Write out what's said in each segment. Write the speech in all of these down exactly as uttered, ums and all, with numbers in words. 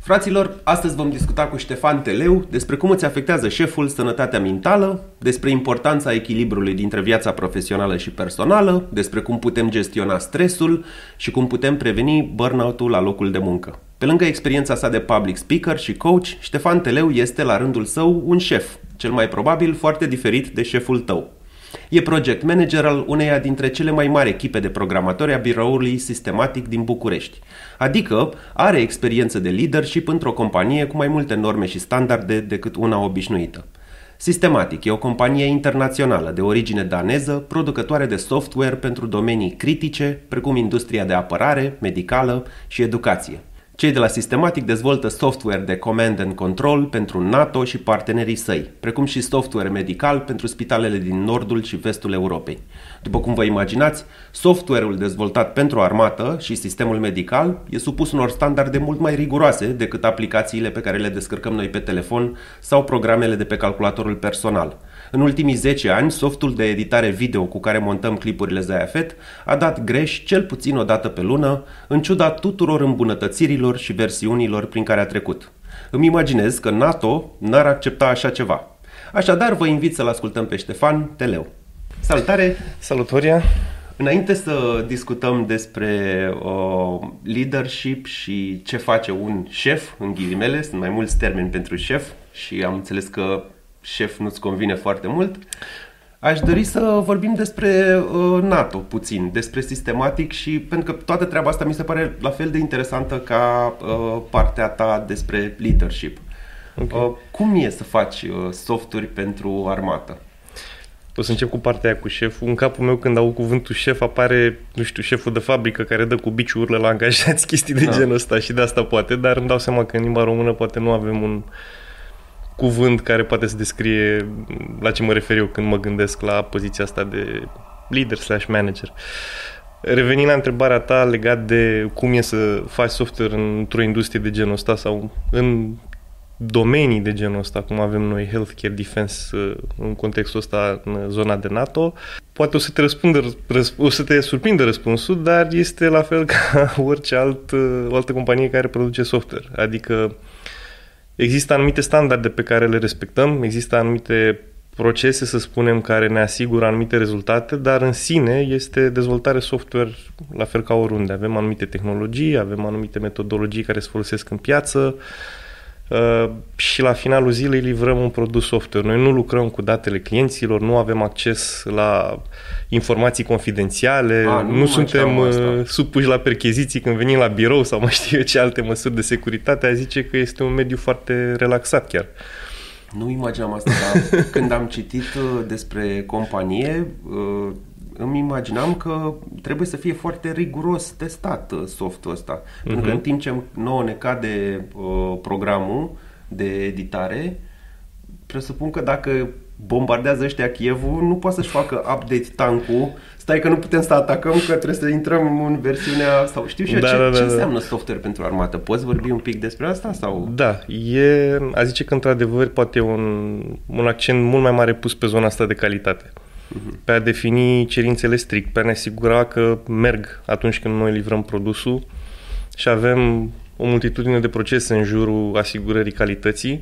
Fraților, astăzi vom discuta cu Ștefan Teleu despre cum îți afectează șeful sănătatea mentală, despre importanța echilibrului dintre viața profesională și personală, despre cum putem gestiona stresul și cum putem preveni burnout-ul la locul de muncă. Pe lângă experiența sa de public speaker și coach, Ștefan Teleu este la rândul său un șef, cel mai probabil foarte diferit de șeful tău. E project manager al uneia dintre cele mai mari echipe de programatori a biroului Systematic din București. Adică are experiență de leadership într-o companie cu mai multe norme și standarde decât una obișnuită. Systematic e o companie internațională de origine daneză, producătoare de software pentru domenii critice, precum industria de apărare, medicală și educație. Cei de la Systematic dezvoltă software de command and control pentru NATO și partenerii săi, precum și software medical pentru spitalele din nordul și vestul Europei. După cum vă imaginați, software-ul dezvoltat pentru armată și sistemul medical e supus unor standarde mult mai riguroase decât aplicațiile pe care le descărcăm noi pe telefon sau programele de pe calculatorul personal. În ultimii zece ani, softul de editare video cu care montăm clipurile Zayafet a dat greș cel puțin o dată pe lună, în ciuda tuturor îmbunătățirilor și versiunilor prin care a trecut. Îmi imaginez că NATO n-ar accepta așa ceva. Așadar, vă invit să-l ascultăm pe Ștefan Teleu. Salutare! Salutăria! Înainte să discutăm despre uh, leadership și ce face un șef, în ghilimele, sunt mai mulți termeni pentru șef și am înțeles că șef nu-ți convine foarte mult, aș dori să vorbim despre uh, NATO puțin, despre Systematic și pentru că toată treaba asta mi se pare la fel de interesantă ca uh, partea ta despre leadership. Okay. Uh, cum e să faci uh, softuri pentru armată? O să încep cu partea aia cu șeful. În capul meu când au cuvântul șef apare, nu știu, șeful de fabrică care dă cu biciul, urlă la angajați, chestii de da. genul ăsta și de asta poate, dar îmi dau seama că în limba română poate nu avem un cuvânt care poate să descrie la ce mă refer eu când mă gândesc la poziția asta de leader slash manager. Revenind la întrebarea ta legat de cum e să faci software într-o industrie de genul ăsta sau în domenii de genul ăsta, cum avem noi healthcare, defense, în contextul ăsta, în zona de NATO, poate o să te răspundă, o să te surprindă răspunsul, dar este la fel ca orice alt, o altă companie care produce software. Adică există anumite standarde pe care le respectăm, există anumite procese, să spunem, care ne asigură anumite rezultate, dar în sine este dezvoltare software la fel ca oriunde. Avem anumite tehnologii, avem anumite metodologii care se folosesc în piață uh, și la finalul zilei livrăm un produs software. Noi nu lucrăm cu datele clienților, nu avem acces la informații confidențiale, A, nu, nu suntem uh, supuși la percheziții când venim la birou sau mai știu eu ce alte măsuri de securitate. A zice că este un mediu foarte relaxat chiar. Nu imaginam asta, dar când am citit despre companie, îmi imaginam că trebuie să fie foarte riguros testat softul ăsta. Uh-huh. Pentru că în timp ce nouă ne cade programul de editare, presupun că dacă bombardează ăștia Kievul, nu poate să-și facă update tankul. Stai că nu putem să atacăm, că trebuie să intrăm în versiunea sau știu și eu da, ce, da, da, ce înseamnă software pentru armată. Poți vorbi un pic despre asta? Sau? Da, e, a zice că într-adevăr poate un, un accent mult mai mare pus pe zona asta de calitate. Uh-huh. Pe a defini cerințele strict, pe a ne asigura că merg atunci când noi livrăm produsul și avem o multitudine de procese în jurul asigurării calității.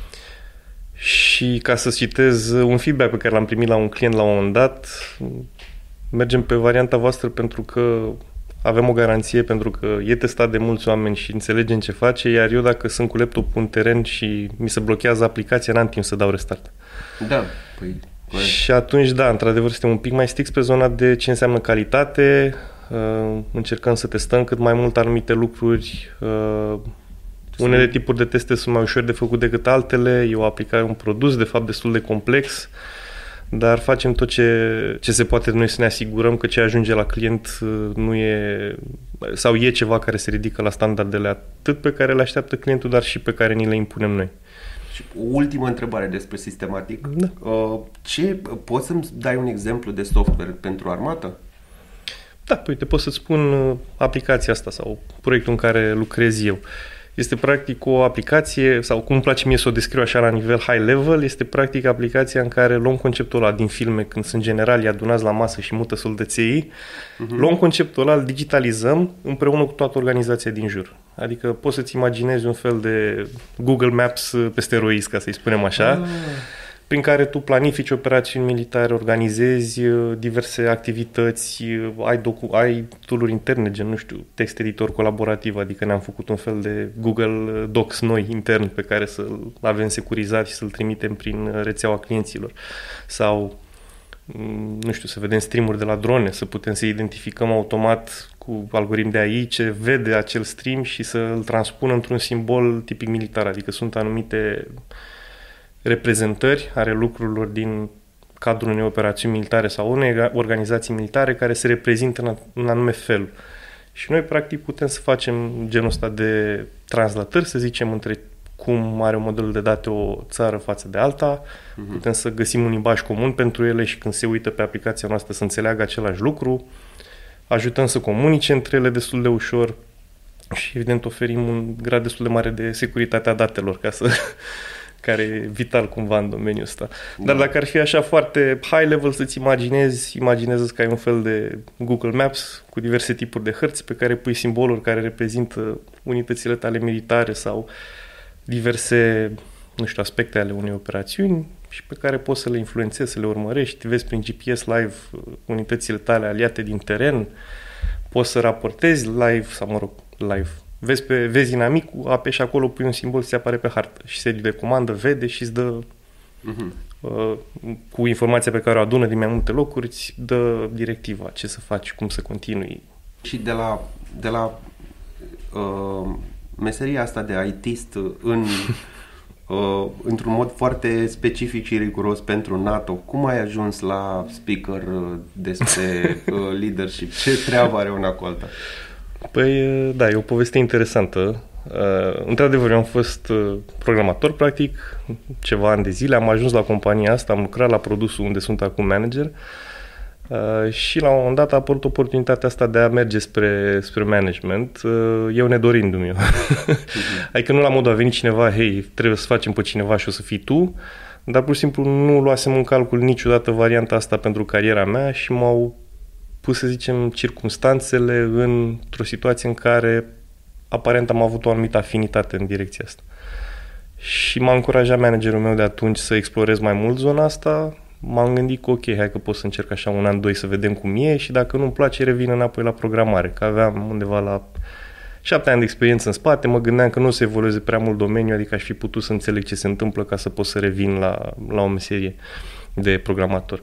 Și ca să citez un feedback pe care l-am primit la un client la un moment dat, mergem pe varianta voastră pentru că avem o garanție, pentru că e testat de mulți oameni și înțelegem ce face, iar eu dacă sunt cu laptopul în teren și mi se blochează aplicația, n-am timp să dau restart. Da, păi... Corect. Și atunci, da, într-adevăr, suntem un pic mai strict pe zona de ce înseamnă calitate, încercăm să testăm cât mai mult anumite lucruri. Unele tipuri de teste sunt mai ușor de făcut decât altele, e o aplicare, un produs, de fapt, destul de complex, dar facem tot ce, ce se poate noi să ne asigurăm că ce ajunge la client nu e, sau e ceva care se ridică la standardele atât pe care le așteaptă clientul, dar și pe care ni le impunem noi. Și o ultimă întrebare despre Systematic. Da. Ce, poți să-mi dai un exemplu de software pentru armată? Da, uite, pot să-ți spun aplicația asta sau proiectul în care lucrez eu. Este practic o aplicație, sau cum îmi place mie să o descriu așa la nivel high level, este practic aplicația în care luăm conceptul ăla din filme când sunt generali adunați la masă și mută soldăței, uh-huh. luăm conceptul ăla, îl digitalizăm împreună cu toată organizația din jur. Adică poți să-ți imaginezi un fel de Google Maps pe steroizi, ca să-i spunem așa, ah. prin care tu planifici operațiuni militare, organizezi diverse activități, ai, docu- ai tool-uri interne, gen, nu știu, text editor colaborativ, adică ne-am făcut un fel de Google Docs noi intern pe care să-l avem securizat și să-l trimitem prin rețeaua clienților. Sau, nu știu, să vedem stream-uri de la drone, să putem să identificăm automat cu algoritm de A I ce vede acel stream și să-l transpună într-un simbol tipic militar, adică sunt anumite reprezentări ale lucrurilor din cadrul unei operațiuni militare sau unei organizații militare care se reprezintă în anume fel. Și noi, practic, putem să facem genul ăsta de translatări, să zicem, între cum are modelul de date o țară față de alta, uh-huh. putem să găsim un limbaj comun pentru ele și când se uită pe aplicația noastră să înțeleagă același lucru, ajutăm să comunice între ele destul de ușor și, evident, oferim un grad destul de mare de securitate a datelor, ca să... care e vital cumva în domeniul ăsta. Dar dacă ar fi așa foarte high level să-ți imaginezi, imaginează că ai un fel de Google Maps cu diverse tipuri de hărți pe care pui simboluri care reprezintă unitățile tale militare sau diverse, nu știu, aspecte ale unei operațiuni și pe care poți să le influențezi, să le urmărești, vezi prin G P S live unitățile tale aliate din teren, poți să raportezi live, sau mă rog, live, Vezi, pe, vezi inamicul, apeși acolo, pui un simbol, ți apare pe hartă și sediul de comandă vede și îți dă, uh-huh. uh, cu informația pe care o adună din mai multe locuri, îți dă directiva, ce să faci, cum să continui. Și de la, de la uh, meseria asta de I T-ist în, uh, într-un mod foarte specific și riguros pentru NATO, cum ai ajuns la speaker despre uh, leadership? Ce treabă are una cu alta? Păi, da, e o poveste interesantă. Uh, într-adevăr, eu am fost uh, programator, practic, ceva ani de zile. Am ajuns la compania asta, am lucrat la produsul unde sunt acum manager uh, și la un moment dat a apărut oportunitatea asta de a merge spre, spre management, uh, eu nedorindu-mi eu. uh-huh. Adică nu la modul a venit cineva, hei, trebuie să facem pe cineva și o să fii tu, dar pur și simplu nu luasem în calcul niciodată varianta asta pentru cariera mea și m-au pus, să zicem, circumstanțele într-o situație în care aparent am avut o anumită afinitate în direcția asta. Și m-a încurajat managerul meu de atunci să explorez mai mult zona asta. M-am gândit că ok, hai că pot să încerc așa un an, doi să vedem cum e și dacă nu-mi place, revin înapoi la programare, că aveam undeva la șapte ani de experiență în spate, mă gândeam că nu o să evolueze prea mult domeniul, adică aș fi putut să înțeleg ce se întâmplă ca să pot să revin la, la o meserie de programator.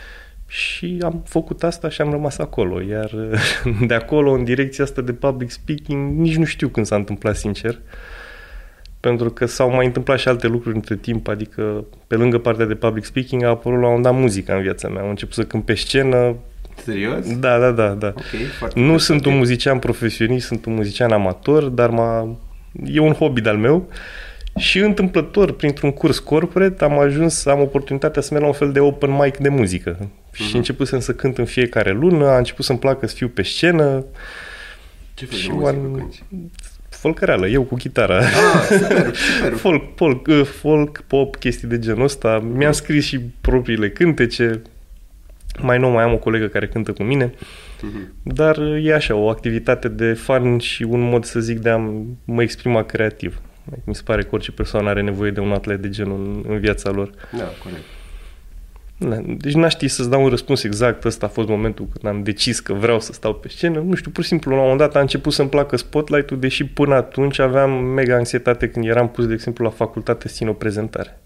Și am făcut asta și am rămas acolo, iar de acolo, în direcția asta de public speaking, nici nu știu când s-a întâmplat, sincer, pentru că s-au mai întâmplat și alte lucruri între timp, adică pe lângă partea de public speaking a apărut la un dat muzica în viața mea, am început să cânt pe scenă. Serios? Da, da, da, da. Okay, nu sunt un muzician profesionist, sunt un muzician amator, dar m-a... e un hobby de-al meu. Și întâmplător, printr-un curs corporate, am ajuns să am oportunitatea să merg la un fel de open mic de muzică. Uh-huh. Și începusem să cânt în fiecare lună, a început să-mi placă să fiu pe scenă. Ce fel de muzică cânti? Folcăreală, eu cu chitara. Ah, super, super. folk, folk, folk, pop, chestii de genul ăsta. Uh-huh. Mi-am scris și propriile cântece. Mai nou mai am o colegă care cântă cu mine. Uh-huh. Dar e așa, o activitate de fun și un mod, să zic, de a mă exprima creativ. Mi se pare că orice persoană are nevoie de un atlet de genul în, în viața lor. Da, corect. Da, deci n-aș ști să-ți dau un răspuns exact. Ăsta a fost momentul când am decis că vreau să stau pe scenă. Nu știu, pur și simplu, la un moment dat a început să-mi placă spotlight-ul, deși până atunci aveam mega anxietate când eram pus, de exemplu, la facultate să țin o prezentare.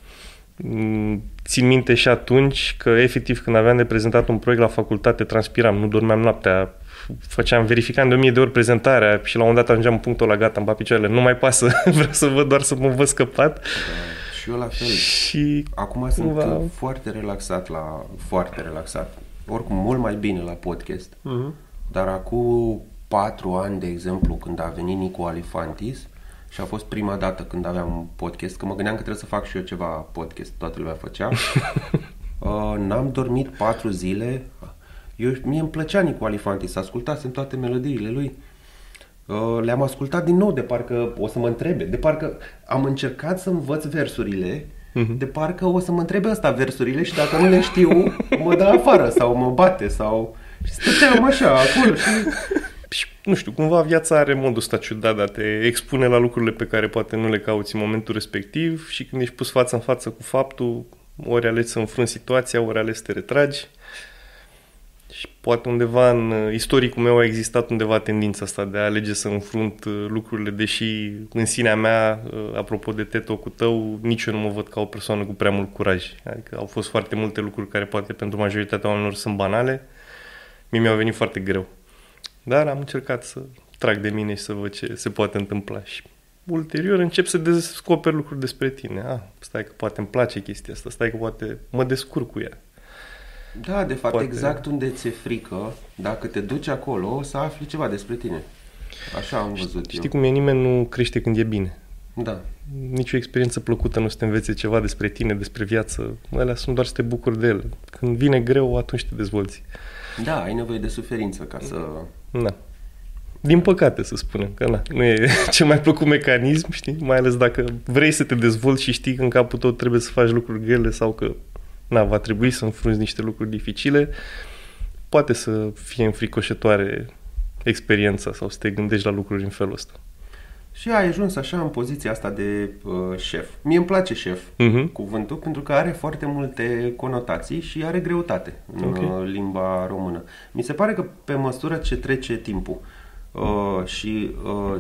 Țin minte și atunci că, efectiv, când aveam de prezentat un proiect la facultate, transpiram, nu dormeam noaptea, făceam, verificam de o mie de ori prezentarea și la un moment dat ajungeam în punctul ăla, gata, îmi bat picioarele, nu mai pasă, vreau să văd doar să mă văd scăpat. Da, și eu la fel. Și acum sunt cumva... foarte relaxat la, foarte relaxat. Oricum, mult mai bine la podcast. Uh-huh. Dar acum patru ani, de exemplu, când a venit Nicu Alifantis și a fost prima dată când aveam un podcast, că mă gândeam că trebuie să fac și eu ceva podcast, toată lumea făcea. uh, n-am dormit patru zile. Eu, mie îmi plăcea Nicu Alifantis, ascultasem toate melodiile lui. Le-am ascultat din nou, de parcă o să mă întrebe, de parcă am încercat să învăț versurile, uh-huh. de parcă o să mă întrebe ăsta versurile și dacă nu le știu, mă dă afară sau mă bate sau... Și stăteam așa, acolo și... Și, nu știu, cumva viața are modul ăsta ciudat de a te expune la lucrurile pe care poate nu le cauți în momentul respectiv și când ești pus față în față cu faptul, ori alegi să înfrunți situația, ori alegi să te retragi. Și poate undeva în istoricul meu a existat undeva tendința asta de a alege să înfrunt lucrurile, deși în sinea mea, apropo de T E D Talk-ul tău, nici eu nu mă văd ca o persoană cu prea mult curaj. Adică au fost foarte multe lucruri care poate pentru majoritatea oamenilor sunt banale. Mie mi-au venit foarte greu. Dar am încercat să trag de mine și să văd ce se poate întâmpla. Și ulterior încep să descoperi lucruri despre tine. Ah, stai că poate îmi place chestia asta, stai că poate mă descurc cu ea. Da, de fapt, Poate... exact unde ți-e frică, dacă te duci acolo, o să afli ceva despre tine. Așa am văzut știi, eu. Știi cum e? Nimeni nu crește când e bine. Da. Nici o experiență plăcută nu să te învețe ceva despre tine, despre viață. Alea sunt doar să te bucuri de ele. Când vine greu, atunci te dezvolți. Da, ai nevoie de suferință ca să... Da. Din păcate, să spunem, că na, nu e cel mai plăcut mecanism, știi? Mai ales dacă vrei să te dezvolți și știi că în capul tău trebuie să faci lucruri grele sau că na, va trebui să înfrunți niște lucruri dificile, poate să fie înfricoșătoare experiența sau să te gândești la lucruri în felul ăsta. Și ai ajuns așa în poziția asta de uh, șef. Mie îmi place șef, uh-huh. cuvântul, pentru că are foarte multe conotații și are greutate în okay. uh, limba română. Mi se pare că pe măsură ce trece timpul uh, și uh,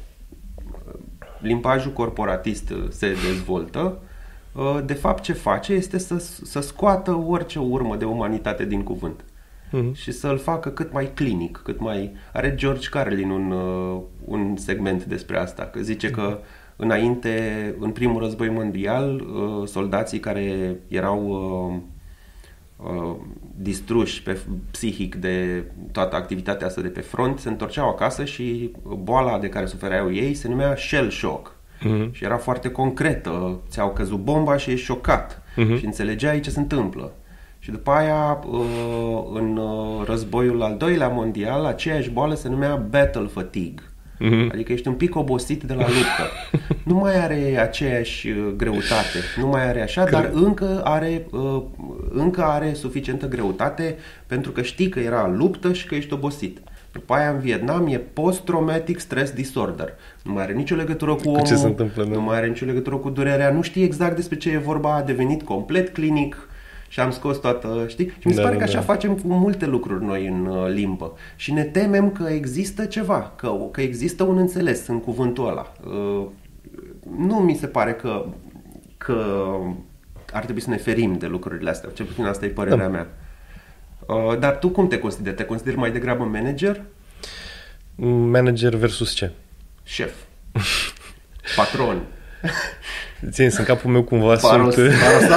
limbajul corporatist se dezvoltă, uh, de fapt ce face este să, să scoată orice urmă de umanitate din cuvânt. Uh-huh. Și să-l facă cât mai clinic, cât mai... Are George Carlin un, uh, un segment despre asta, că zice uh-huh. că înainte, în primul război mondial, uh, soldații care erau uh, uh, distruși pe, psihic de toată activitatea asta de pe front, se întorceau acasă și boala de care sufereau ei se numea shell shock. Uh-huh. Și era foarte concretă, ți-au căzut bomba și ești șocat uh-huh. și înțelegeai ce se întâmplă. Și după aia, în războiul al doilea mondial, aceeași boală se numea battle fatigue. Mm-hmm. Adică ești un pic obosit de la luptă. Nu mai are aceeași greutate, nu mai are așa, dar încă are, încă are suficientă greutate pentru că știi că era luptă și că ești obosit. După aia, în Vietnam, e post-traumatic stress disorder. Nu mai are nicio legătură cu, cu omul, ce se întâmplă, nu mai are nicio legătură cu durerea, nu știi exact despre ce e vorba, a devenit complet clinic. Și am scos toată, știi? Și mi se da, pare că așa da. facem cu multe lucruri noi în uh, limbă. Și ne temem că există ceva, că, că există un înțeles în cuvântul ăla. Uh, nu mi se pare că, că ar trebui să ne ferim de lucrurile astea. Cel puțin asta e părerea da. mea. Uh, dar tu cum te consideri? Te consideri mai degrabă manager? Manager versus ce? Șef. Patron. Țin, în capul meu cumva Paros, sunt,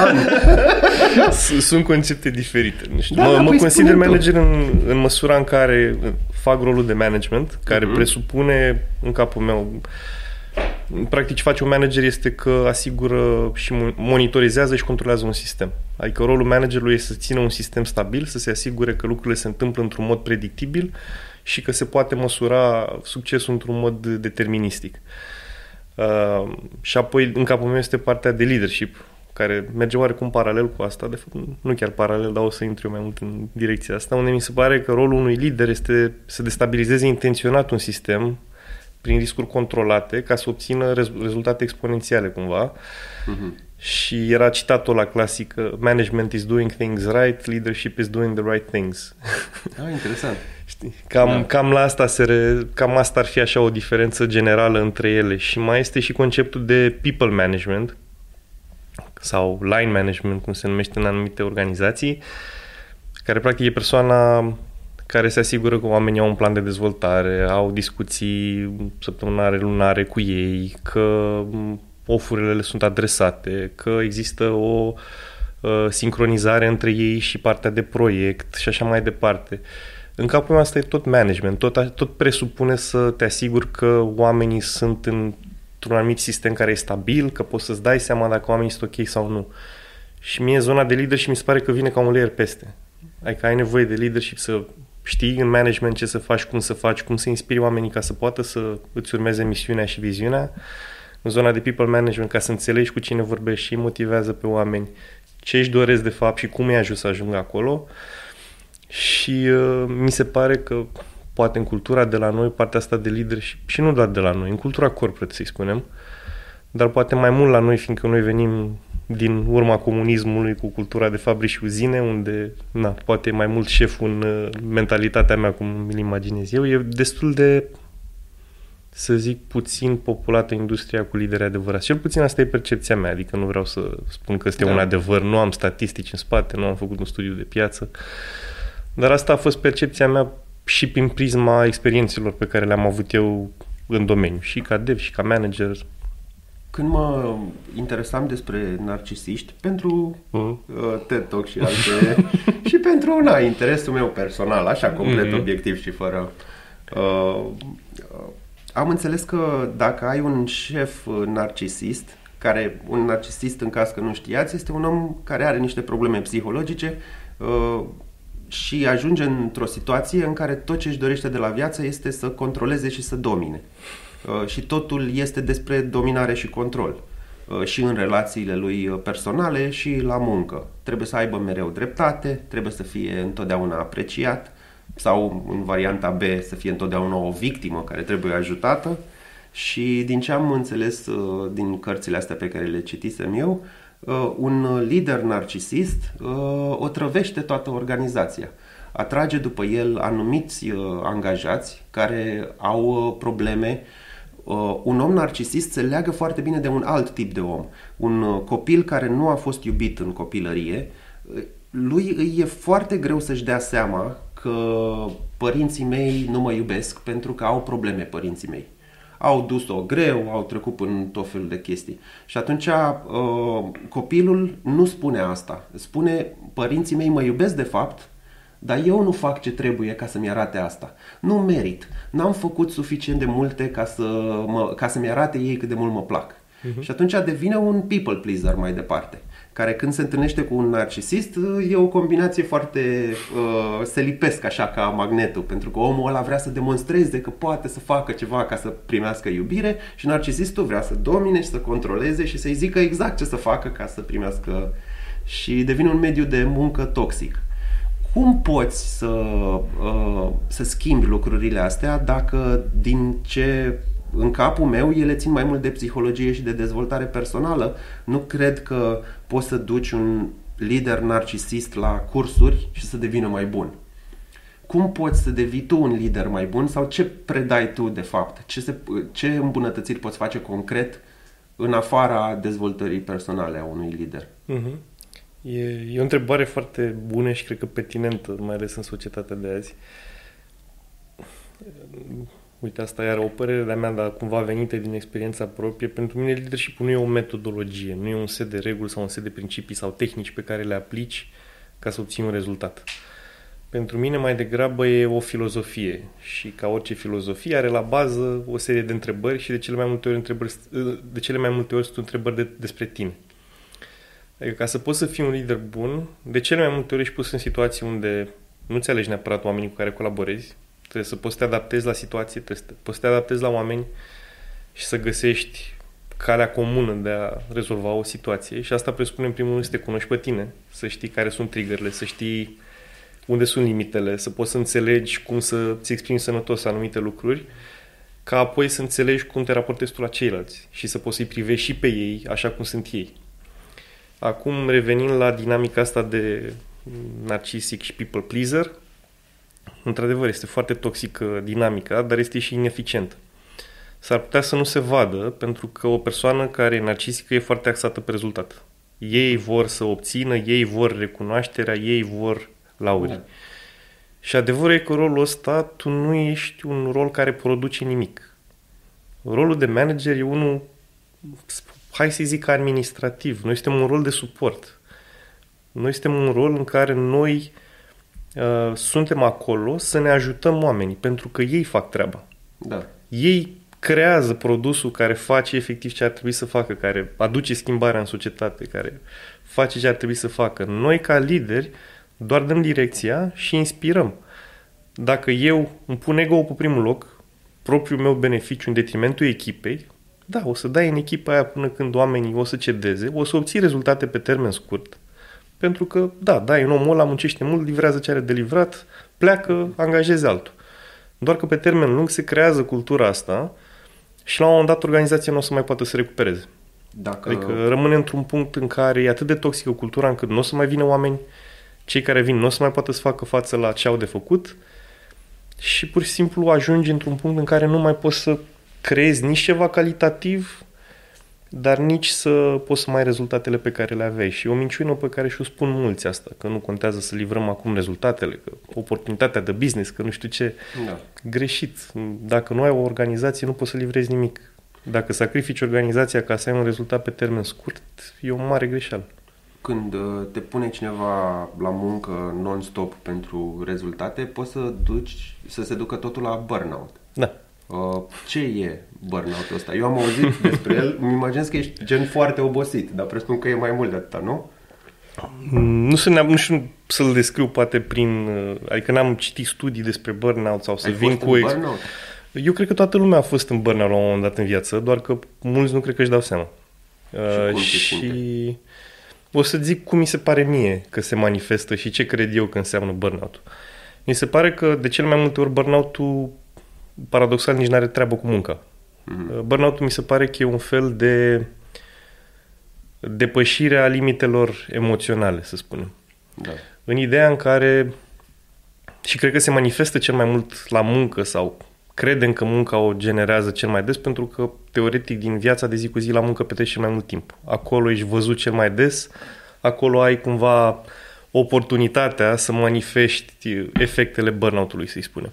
sunt concepte diferite. Nu știu. Da, mă, da, mă consider manager în, în măsura în care fac rolul de management, care uh-huh. presupune în capul meu, practic ce face un manager este că asigură și monitorizează și controlează un sistem. Adică rolul managerului este să țină un sistem stabil, să se asigure că lucrurile se întâmplă într-un mod predictibil și că se poate măsura succesul într-un mod deterministic. Uh, și apoi în capul meu este partea de leadership, care merge oarecum paralel cu asta, de fapt nu chiar paralel, dar o să intru eu mai mult în direcția asta, unde mi se pare că rolul unui lider este să destabilizeze intenționat un sistem prin riscuri controlate ca să obțină rez- rezultate exponențiale cumva. Uh-huh. Și era citatul ăla clasic: management is doing things right, leadership is doing the right things. Ah, interesant. Știi? Cam, da. cam la asta se re, cam asta ar fi așa o diferență generală între ele. Și mai este și conceptul de people management sau line management, cum se numește în anumite organizații, care practic e persoana care se asigură că oamenii au un plan de dezvoltare, au discuții săptămânare, lunare cu ei, că ofurile le sunt adresate, că există o uh, sincronizare între ei și partea de proiect și așa mai departe. În capul meu asta e tot management, tot, tot presupune să te asiguri că oamenii sunt într-un anumit sistem care e stabil, că poți să-ți dai seama dacă oamenii sunt ok sau nu. Și mie zona de leadership mi se pare că vine ca un layer peste. Adică ai nevoie de leadership să știi în management ce să faci, cum să faci, cum să inspiri oamenii ca să poată să îți urmeze misiunea și viziunea. În zona de people management, ca să înțelegi cu cine vorbești și motivează pe oameni, ce își doresc de fapt și cum i-a ajuns să ajungă acolo. Și uh, mi se pare că poate în cultura de la noi, partea asta de leadership, și nu doar de la noi, în cultura corporate, să-i spunem, dar poate mai mult la noi, fiindcă noi venim din urma comunismului cu cultura de fabrici și uzine, unde, na, poate mai mult șeful în uh, mentalitatea mea, cum mi-l imaginez eu, e destul de, să zic, puțin populată industria cu lideri adevărați. Cel puțin asta e percepția mea, adică nu vreau să spun că este da. un adevăr, nu am statistici în spate, nu am făcut un studiu de piață, dar asta a fost percepția mea și prin prisma experiențelor pe care le-am avut eu în domeniu, și ca dev, și ca manager. Când mă interesam despre narcisiști, pentru uh-huh. uh, TED Talk și alte, și pentru na, interesul meu personal, așa complet uh-huh. obiectiv și fără... Uh, uh, am înțeles că dacă ai un șef narcisist, care un narcisist, în caz că nu știați, este un om care are niște probleme psihologice uh, și ajunge într-o situație în care tot ce își dorește de la viață este să controleze și să domine. Uh, și totul este despre dominare și control. Uh, și în relațiile lui personale și la muncă. Trebuie să aibă mereu dreptate, trebuie să fie întotdeauna apreciat sau, în varianta B, să fie întotdeauna o victimă care trebuie ajutată. Și din ce am înțeles uh, din cărțile astea pe care le citisem eu, uh, un lider narcisist uh, otrăvește toată organizația. Atrage după el anumiți uh, angajați care au uh, probleme. Uh, un om narcisist se leagă foarte bine de un alt tip de om. Un uh, copil care nu a fost iubit în copilărie, uh, lui îi e foarte greu să-și dea seama că părinții mei nu mă iubesc pentru că au probleme părinții mei. Au dus-o greu, au trecut în tot felul de chestii. Și atunci uh, copilul nu spune asta. Spune, părinții mei mă iubesc de fapt, dar eu nu fac ce trebuie ca să-mi arate asta. Nu merit. N-am făcut suficient de multe ca, să mă, ca să-mi arate ei cât de mult mă plac. Uh-huh. Și atunci devine un people pleaser mai departe, care când se întâlnește cu un narcisist e o combinație foarte... Uh, se lipesc așa ca magnetul, pentru că omul ăla vrea să demonstreze că poate să facă ceva ca să primească iubire și narcisistul vrea să domine și să controleze și să-i zică exact ce să facă ca să primească, și devine un mediu de muncă toxic. Cum poți să, uh, să schimbi lucrurile astea dacă din ce... în capul meu ele țin mai mult de psihologie și de dezvoltare personală? Nu cred că poți să duci un lider narcisist la cursuri și să devină mai bun. Cum poți să devii tu un lider mai bun sau ce predai tu de fapt? Ce, se, ce îmbunătățiri poți face concret în afara dezvoltării personale a unui lider? Uh-huh. E, e o întrebare foarte bună și cred că pertinentă, mai ales în societatea de azi. Uite, asta iar o părere de-a mea, dar cumva venită din experiența proprie. Pentru mine leadership-ul nu e o metodologie, nu e un set de reguli sau un set de principii sau tehnici pe care le aplici ca să obții un rezultat. Pentru mine mai degrabă e o filozofie și ca orice filozofie are la bază o serie de întrebări și de cele mai multe ori, întrebări, de cele mai multe ori sunt întrebări de, despre tine. Adică ca să poți să fii un lider bun, de cele mai multe ori ești pus în situații unde nu-ți alegi neapărat oamenii cu care colaborezi. Trebuie să poți să te adaptezi la situație, trebuie să poți să te adaptezi la oameni și să găsești calea comună de a rezolva o situație. Și asta presupune în primul rând să te cunoști pe tine, să știi care sunt triggerele, să știi unde sunt limitele, să poți să înțelegi cum să-ți exprimi sănătos anumite lucruri, ca apoi să înțelegi cum te raportezi tu la ceilalți și să poți să-i privești și pe ei așa cum sunt ei. Acum, revenind la dinamica asta de narcisic și people pleaser, într-adevăr, este foarte toxică dinamica, dar este și ineficientă. S-ar putea să nu se vadă, pentru că o persoană care e narcisică e foarte axată pe rezultat. Ei vor să obțină, ei vor recunoașterea, ei vor lauri. Da. Și adevărul e că rolul ăsta, tu nu ești un rol care produce nimic. Rolul de manager e unul, hai să zic, administrativ. Noi suntem un rol de suport. Noi suntem un rol în care noi Uh, suntem acolo să ne ajutăm oamenii, pentru că ei fac treaba. Da. Ei creează produsul care face efectiv ce ar trebui să facă, care aduce schimbarea în societate, care face ce ar trebui să facă. Noi, ca lideri, doar dăm direcția și inspirăm. Dacă eu îmi pun ego-ul pe primul loc, propriul meu beneficiu în detrimentul echipei, da, o să dai în echipa aia până când oamenii o să cedeze, o să obții rezultate pe termen scurt, pentru că, da, dai în omul ăla, muncește mult, livrează ce are de livrat, pleacă, angajezi altul. Doar că pe termen lung se creează cultura asta și la un moment dat organizația nu o să mai poată să recupereze. Dacă... Adică rămâne într-un punct în care e atât de toxică cultura încât nu o să mai vină oameni, cei care vin nu o să mai poată să facă față la ce au de făcut și pur și simplu ajungi într-un punct în care nu mai poți să creezi nici ceva calitativ, dar nici să poți să mai ai rezultatele pe care le aveai. Și o minciună pe care și-o spun mulți asta, că nu contează să livrăm acum rezultatele, că oportunitatea de business, că nu știu ce. Da. Greșit. Dacă nu ai o organizație, nu poți să livrezi nimic. Dacă sacrifici organizația ca să ai un rezultat pe termen scurt, e o mare greșeală. Când te pune cineva la muncă non-stop pentru rezultate, poți să duci, să se ducă totul la burnout. Da. Ce e burnout-ul ăsta? Eu am auzit despre el, îmi imaginez că ești gen foarte obosit, dar presupun că e mai mult de atâta, nu? Nu, să nu știu să-l descriu poate prin... Adică n-am citit studii despre burnout sau să Ai vin fost cu... în Ex... burnout? Eu cred că toată lumea a fost în burnout la un moment dat în viață, doar că mulți nu cred că își dau seama. Și, cum și o să zic cum mi se pare mie că se manifestă și ce cred eu că înseamnă burnout-ul. Mi se pare că de cel mai multe ori burnout-ul paradoxal nici n-are treabă cu munca. Mm-hmm. Burnout-ul mi se pare că e un fel de depășire a limitelor emoționale, să spunem. Da. În ideea în care, și cred că se manifestă cel mai mult la muncă sau credem că munca o generează cel mai des pentru că, teoretic, din viața de zi cu zi la muncă petreci cel mai mult timp. Acolo ești văzut cel mai des, acolo ai cumva oportunitatea să manifesti efectele burnout-ului, să-i spunem.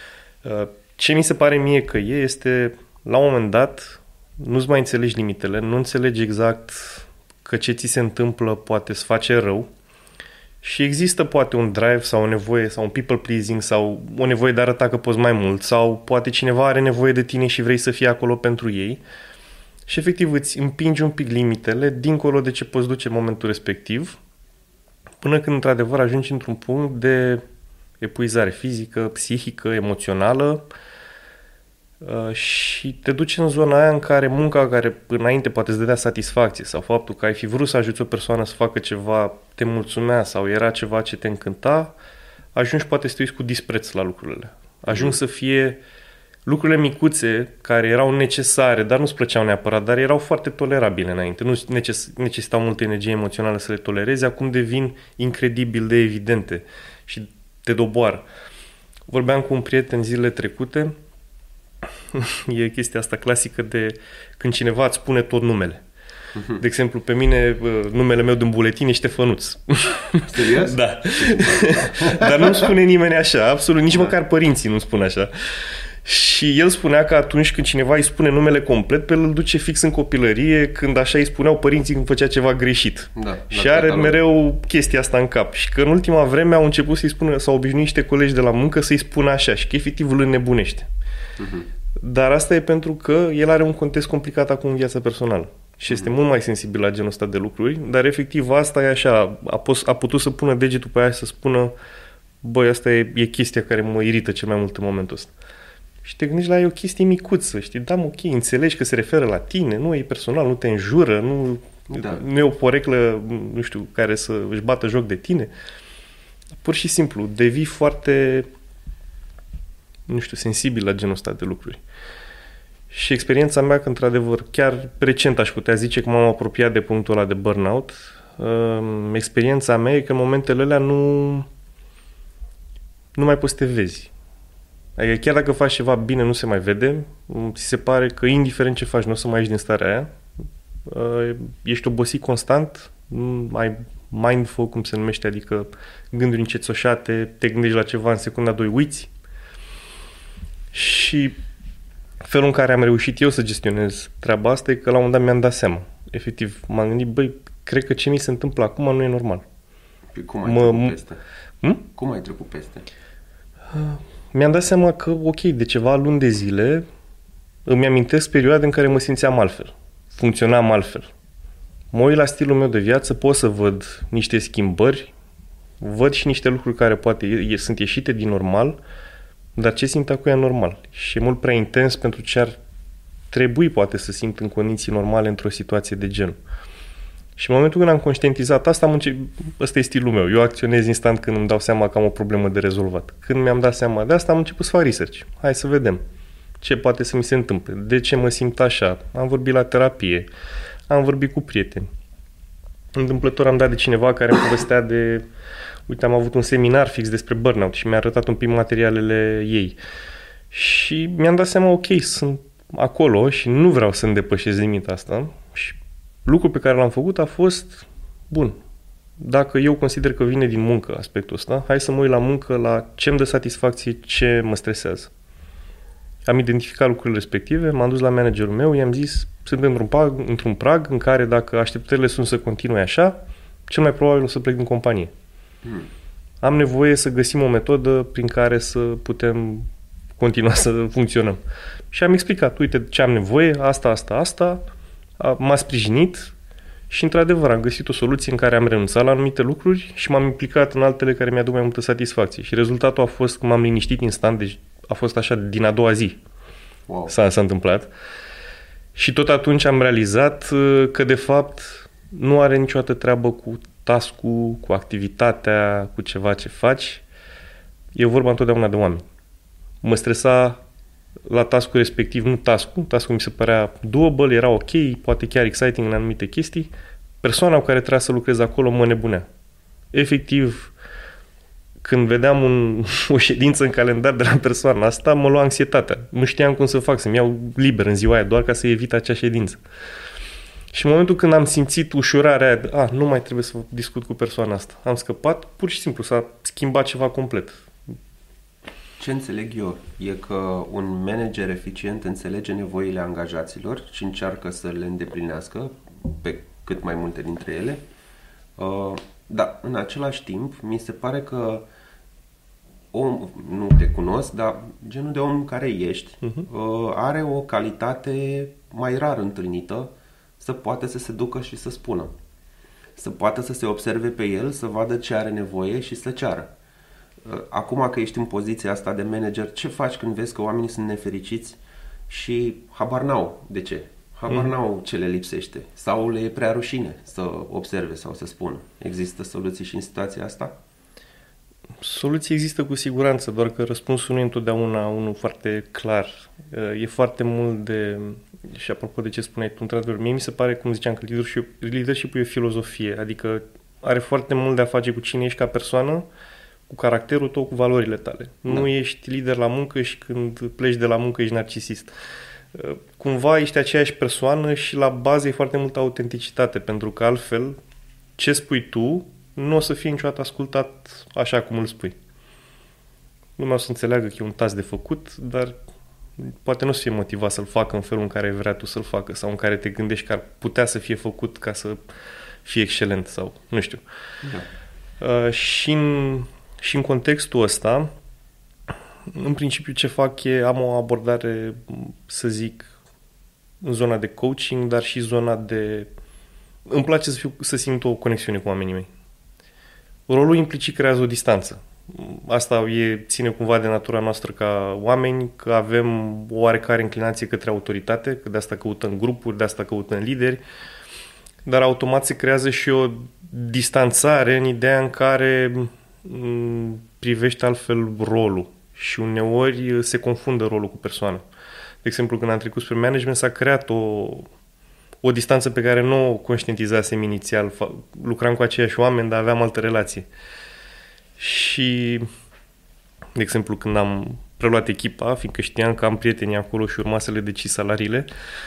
Ce mi se pare mie că e, este, la un moment dat, nu-ți mai înțelegi limitele, nu înțelegi exact că ce ți se întâmplă poate să face rău și există poate un drive sau o nevoie sau un people pleasing sau o nevoie de a arăta că poți mai mult sau poate cineva are nevoie de tine și vrei să fii acolo pentru ei și efectiv îți împingi un pic limitele dincolo de ce poți duce în momentul respectiv până când într-adevăr ajungi într-un punct de epuizare fizică, psihică, emoțională și te duci în zona aia în care munca care înainte poate îți dădea satisfacție sau faptul că ai fi vrut să ajuți o persoană să facă ceva te mulțumea sau era ceva ce te încânta, ajungi poate să te uiți cu dispreț la lucrurile. Ajung să fie lucrurile micuțe care erau necesare, dar nu-ți plăceau neapărat, dar erau foarte tolerabile înainte. Nu neces- necesitau multă energie emoțională să le tolerezi, acum devin incredibil de evidente și te doboară. Vorbeam cu un prieten zilele trecute, e chestia asta clasică de când cineva îți spune tot numele. De exemplu, pe mine numele meu din buletin e Ștefănuț. Serios? Da. Dar nu spune nimeni așa, absolut, nici da. Măcar părinții nu spun așa. Și el spunea că atunci când cineva îi spune numele complet, pe el îl duce fix în copilărie, când așa îi spuneau părinții când făcea ceva greșit. Da, și are mereu chestia asta în cap. Și că în ultima vreme au început să-i spună, s-au obișnuit niște colegi de la muncă să-i spună așa și că efectiv îl înnebunește. Uh-huh. Dar asta e pentru că el are un context complicat acum în viața personală. Și este uh-huh. mult mai sensibil la genul ăsta de lucruri, dar efectiv asta e așa, a, pos, a putut să pună degetul pe aia să spună băi, asta e, e chestia care mă irită cel mai mult în momentul ăsta. Și te gândești la e o chestie micuță, știi, da, ok, înțelegi că se referă la tine, nu e personal, nu te înjură, nu, da. Nu e o poreclă, nu știu, care să își bată joc de tine. Pur și simplu, devii foarte, nu știu, sensibil la genul ăsta de lucruri. Și experiența mea, că într-adevăr, chiar recent aș putea zice că m-am apropiat de punctul ăla de burnout, um, experiența mea e că în momentele alea nu, nu mai poți să te vezi. Adică chiar dacă faci ceva bine, nu se mai vede, ți se pare că indiferent ce faci, nu o să mai ieși din starea aia, ești obosit constant, ai mindful, cum se numește, adică gânduri încețoșate, te gândești la ceva în secunda doi, uiți. Și felul în care am reușit eu să gestionez treaba asta e că la un moment dat mi-am dat seama. Efectiv, m-am gândit, băi, cred că ce mi se întâmplă acum nu e normal. Păi cum ai mă, trecut peste? Hm? Cum ai trecut peste? Uh, mi-am dat seama că, ok, de ceva luni de zile îmi amintesc perioade în care mă simțeam altfel. Funcționam altfel. Mă uit la stilul meu de viață, pot să văd niște schimbări, Văd și niște lucruri care poate e, sunt ieșite din normal, dar ce simt acum e normal. Și e mult prea intens pentru ce ar trebui poate să simt în condiții normale într-o situație de genul. Și în momentul când am conștientizat asta, am înce- ăsta e stilul meu. Eu acționez instant când îmi dau seama că am o problemă de rezolvat. Când mi-am dat seama de asta, am început să fac research. Hai să vedem ce poate să mi se întâmple, de ce mă simt așa. Am vorbit la terapie, am vorbit cu prieteni. Întâmplător am dat de cineva care îmi povestea de... Uite, am avut un seminar fix despre burnout și mi-a arătat un pic materialele ei. Și mi-am dat seama, ok, sunt acolo și nu vreau să-mi depășesc limita asta. Și lucrul pe care l-am făcut a fost, bun, dacă eu consider că vine din muncă aspectul ăsta, hai să mă uit la muncă, la ce îmi dă satisfacție, ce mă stresează. Am identificat lucrurile respective, m-am dus la managerul meu, i-am zis, sunt într-un prag, într-un prag în care dacă așteptările sunt să continue așa, cel mai probabil o să plec din companie. Hmm. Am nevoie să găsim o metodă prin care să putem continua să funcționăm. Și am explicat, uite ce am nevoie, asta, asta, asta, m-a sprijinit și într-adevăr am găsit o soluție în care am renunțat la anumite lucruri și m-am implicat în altele care mi-aduc mai multă satisfacție. Și rezultatul a fost că m-am liniștit instant, deci a fost așa din a doua zi. Wow. S-a, s-a întâmplat. Și tot atunci am realizat că de fapt nu are niciodată treabă cu task-ul, cu activitatea, cu ceva ce faci. E vorba întotdeauna de oameni. Mă stresa la task-ul respectiv, nu task-ul. Task-ul mi se părea doable, era ok, poate chiar exciting în anumite chestii. Persoana cu care trebuia să lucrez acolo mă nebunea. Efectiv, când vedeam un, o ședință în calendar de la persoana asta, mă lua anxietatea. Nu știam cum să fac, să-mi iau liber în ziua aia, doar ca să evit acea ședință. Și în momentul când am simțit ușurarea aia, de, a, nu mai trebuie să discut cu persoana asta, am scăpat, pur și simplu s-a schimbat ceva complet. Ce înțeleg eu e că un manager eficient înțelege nevoile angajaților și încearcă să le îndeplinească pe cât mai multe dintre ele. Uh, dar în același timp mi se pare că om, nu te cunosc, dar genul de om care ești uh-huh. uh, are o calitate mai rar întâlnită să poată să se ducă și să spună. Să poată să se observe pe el, să vadă ce are nevoie și să ceară. Acum că ești în poziția asta de manager, ce faci când vezi că oamenii sunt nefericiți și habar n-au de ce? Habar mm. n-au ce le lipsește sau le e prea rușine să observe sau să spună. Există soluții și în situația asta? Soluții există cu siguranță, doar că răspunsul nu e întotdeauna unul foarte clar. E foarte mult de... Și apropo de ce spuneai tu, într-adevăr, mie mi se pare, cum ziceam, că leadership-ul e o filozofie, adică are foarte mult de a face cu cine ești ca persoană, cu caracterul tău, cu valorile tale. Da. Nu ești lider la muncă și când pleci de la muncă ești narcisist. Cumva ești aceeași persoană și la bază e foarte multă autenticitate, pentru că altfel ce spui tu nu o să fie niciodată ascultat așa cum îl spui. Lumea o să înțeleagă că e un task de făcut, dar poate nu o să fie motivat să-l facă în felul în care vrea tu să-l facă sau în care te gândești că ar putea să fie făcut ca să fie excelent sau nu știu. Da. Uh, și în Și în contextul ăsta, în principiu ce fac e, am o abordare, să zic, în zona de coaching, dar și zona de... Îmi place să, fiu, să simt o conexiune cu oamenii mei. Rolul implicit creează o distanță. Asta e, ține cumva de natura noastră ca oameni, că avem o oarecare inclinație către autoritate, că de asta căutăm grupuri, de asta căutăm lideri, dar automat se creează și o distanțare în ideea în care privește altfel rolul și uneori se confundă rolul cu persoana. De exemplu, când am trecut spre management s-a creat o, o distanță pe care nu o conștientizasem inițial. Lucram cu aceiași oameni, dar aveam altă relație. Și, de exemplu, când am preluat echipa, fiindcă știam că am prietenii acolo și urma să le decid salariile,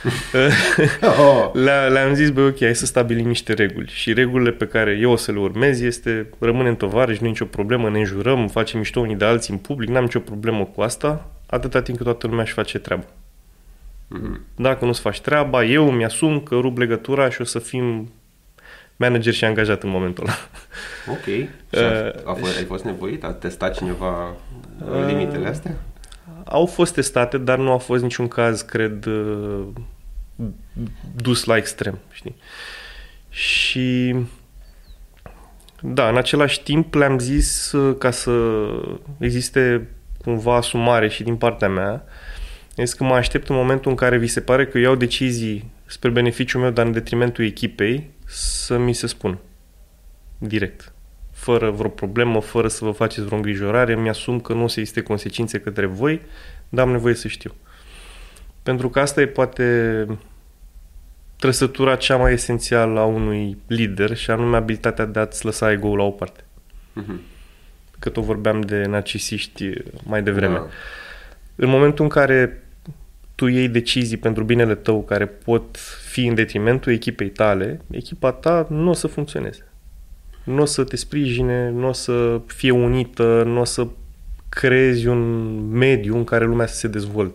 le- le-am zis, băi, ok, hai să stabilim niște reguli. Și regulile pe care eu o să le urmez este rămânem tovarăși, nu e nicio problemă, ne înjurăm, facem mișto unii de alții în public, n-am nicio problemă cu asta, atâta timp cât toată lumea își face treaba. Mm-hmm. Dacă nu-ți faci treaba, eu îmi asum că rup legătura și o să fim manager și angajat în momentul ăla. Ok. Și a, a fost, ai fost nevoit? A testat cineva uh, limitele astea? Au fost testate, dar nu a fost niciun caz, cred, dus la extrem, știi? Și Da, în același timp le-am zis ca să existe cumva asumare și din partea mea, este că mă aștept în momentul în care vi se pare că eu iau decizii spre beneficiul meu, dar în detrimentul echipei, să mi se spună direct. Fără vreo problemă, fără să vă faceți vreo îngrijorare, mi-asum că nu o să existe consecințe către voi, dar am nevoie să știu. Pentru că asta e poate trăsătura cea mai esențială a unui lider și anume abilitatea de a-ți lăsa ego-ul la o parte. Uh-huh. Că tot vorbeam de narcisiști mai devreme. Da. În momentul în care tu iei decizii pentru binele tău care pot fi în detrimentul echipei tale, echipa ta nu o să funcționeze. Nu o să te sprijine, nu o să fie unită, nu o să creezi un mediu în care lumea să se dezvolte.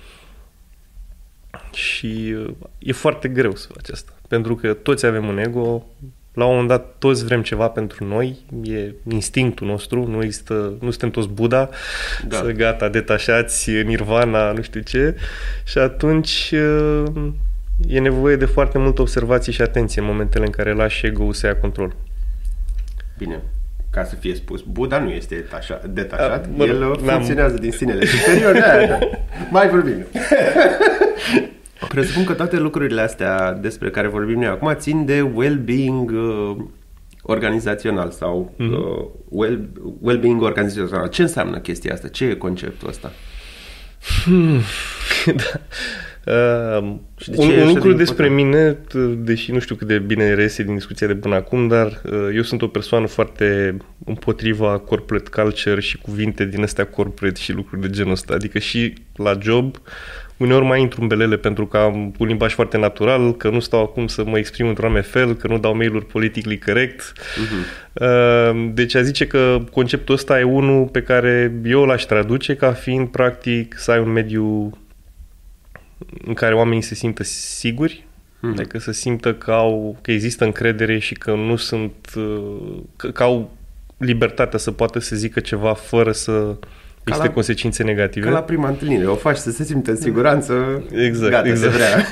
Și e foarte greu să faci asta. Pentru că toți avem un ego, la un moment dat toți vrem ceva pentru noi, e instinctul nostru, nu există, nu suntem toți Buddha, da. Să gata, detașați, nirvana, nu știu ce, și atunci e nevoie de foarte multă observație și atenție în momentele în care lași ego-ul să ia control. Bine, ca să fie spus, Buddha nu este detașat, detașat. A, mă, el funcționează din sinele superior. Da, da. Mai vorbim. Presupun că toate lucrurile astea despre care vorbim noi acum țin de well-being uh, organizațional sau mm-hmm. uh, well, well-being organizațional. Ce înseamnă chestia asta? Ce e conceptul ăsta? Hmm. Da. Uh, un un lucru despre mine, deși nu știu cât de bine reiese din discuția de până acum, dar uh, eu sunt o persoană foarte împotriva corporate culture și cuvinte din astea corporate și lucruri de genul ăsta. Adică și la job uneori mai intru în belele pentru că am un limbaj foarte natural, că nu stau acum să mă exprim într-un anume fel, că nu dau mail-uri politically correct. Uh-huh. Uh, deci a zice că conceptul ăsta e unul pe care eu l-aș traduce ca fiind practic să ai un mediu în care oamenii se simtă siguri, mm-hmm. adică să simtă că, au, că există încredere și că nu sunt, că, că au libertatea să poată să zică ceva fără să existe la, consecințe negative. Ca la prima întâlnire, o faci să se simtă în siguranță, exact, gata, exact. se vrea.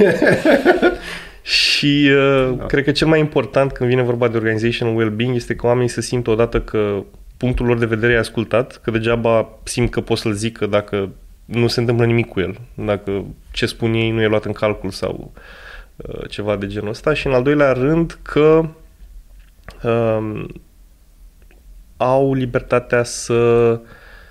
Și uh, da. Cred că cel mai important când vine vorba de organizational well-being este că oamenii să simtă odată că punctul lor de vedere e ascultat, că degeaba simt că pot să-l zică dacă nu se întâmplă nimic cu el, dacă ce spun ei nu e luat în calcul sau uh, ceva de genul ăsta. Și în al doilea rând că uh, au libertatea să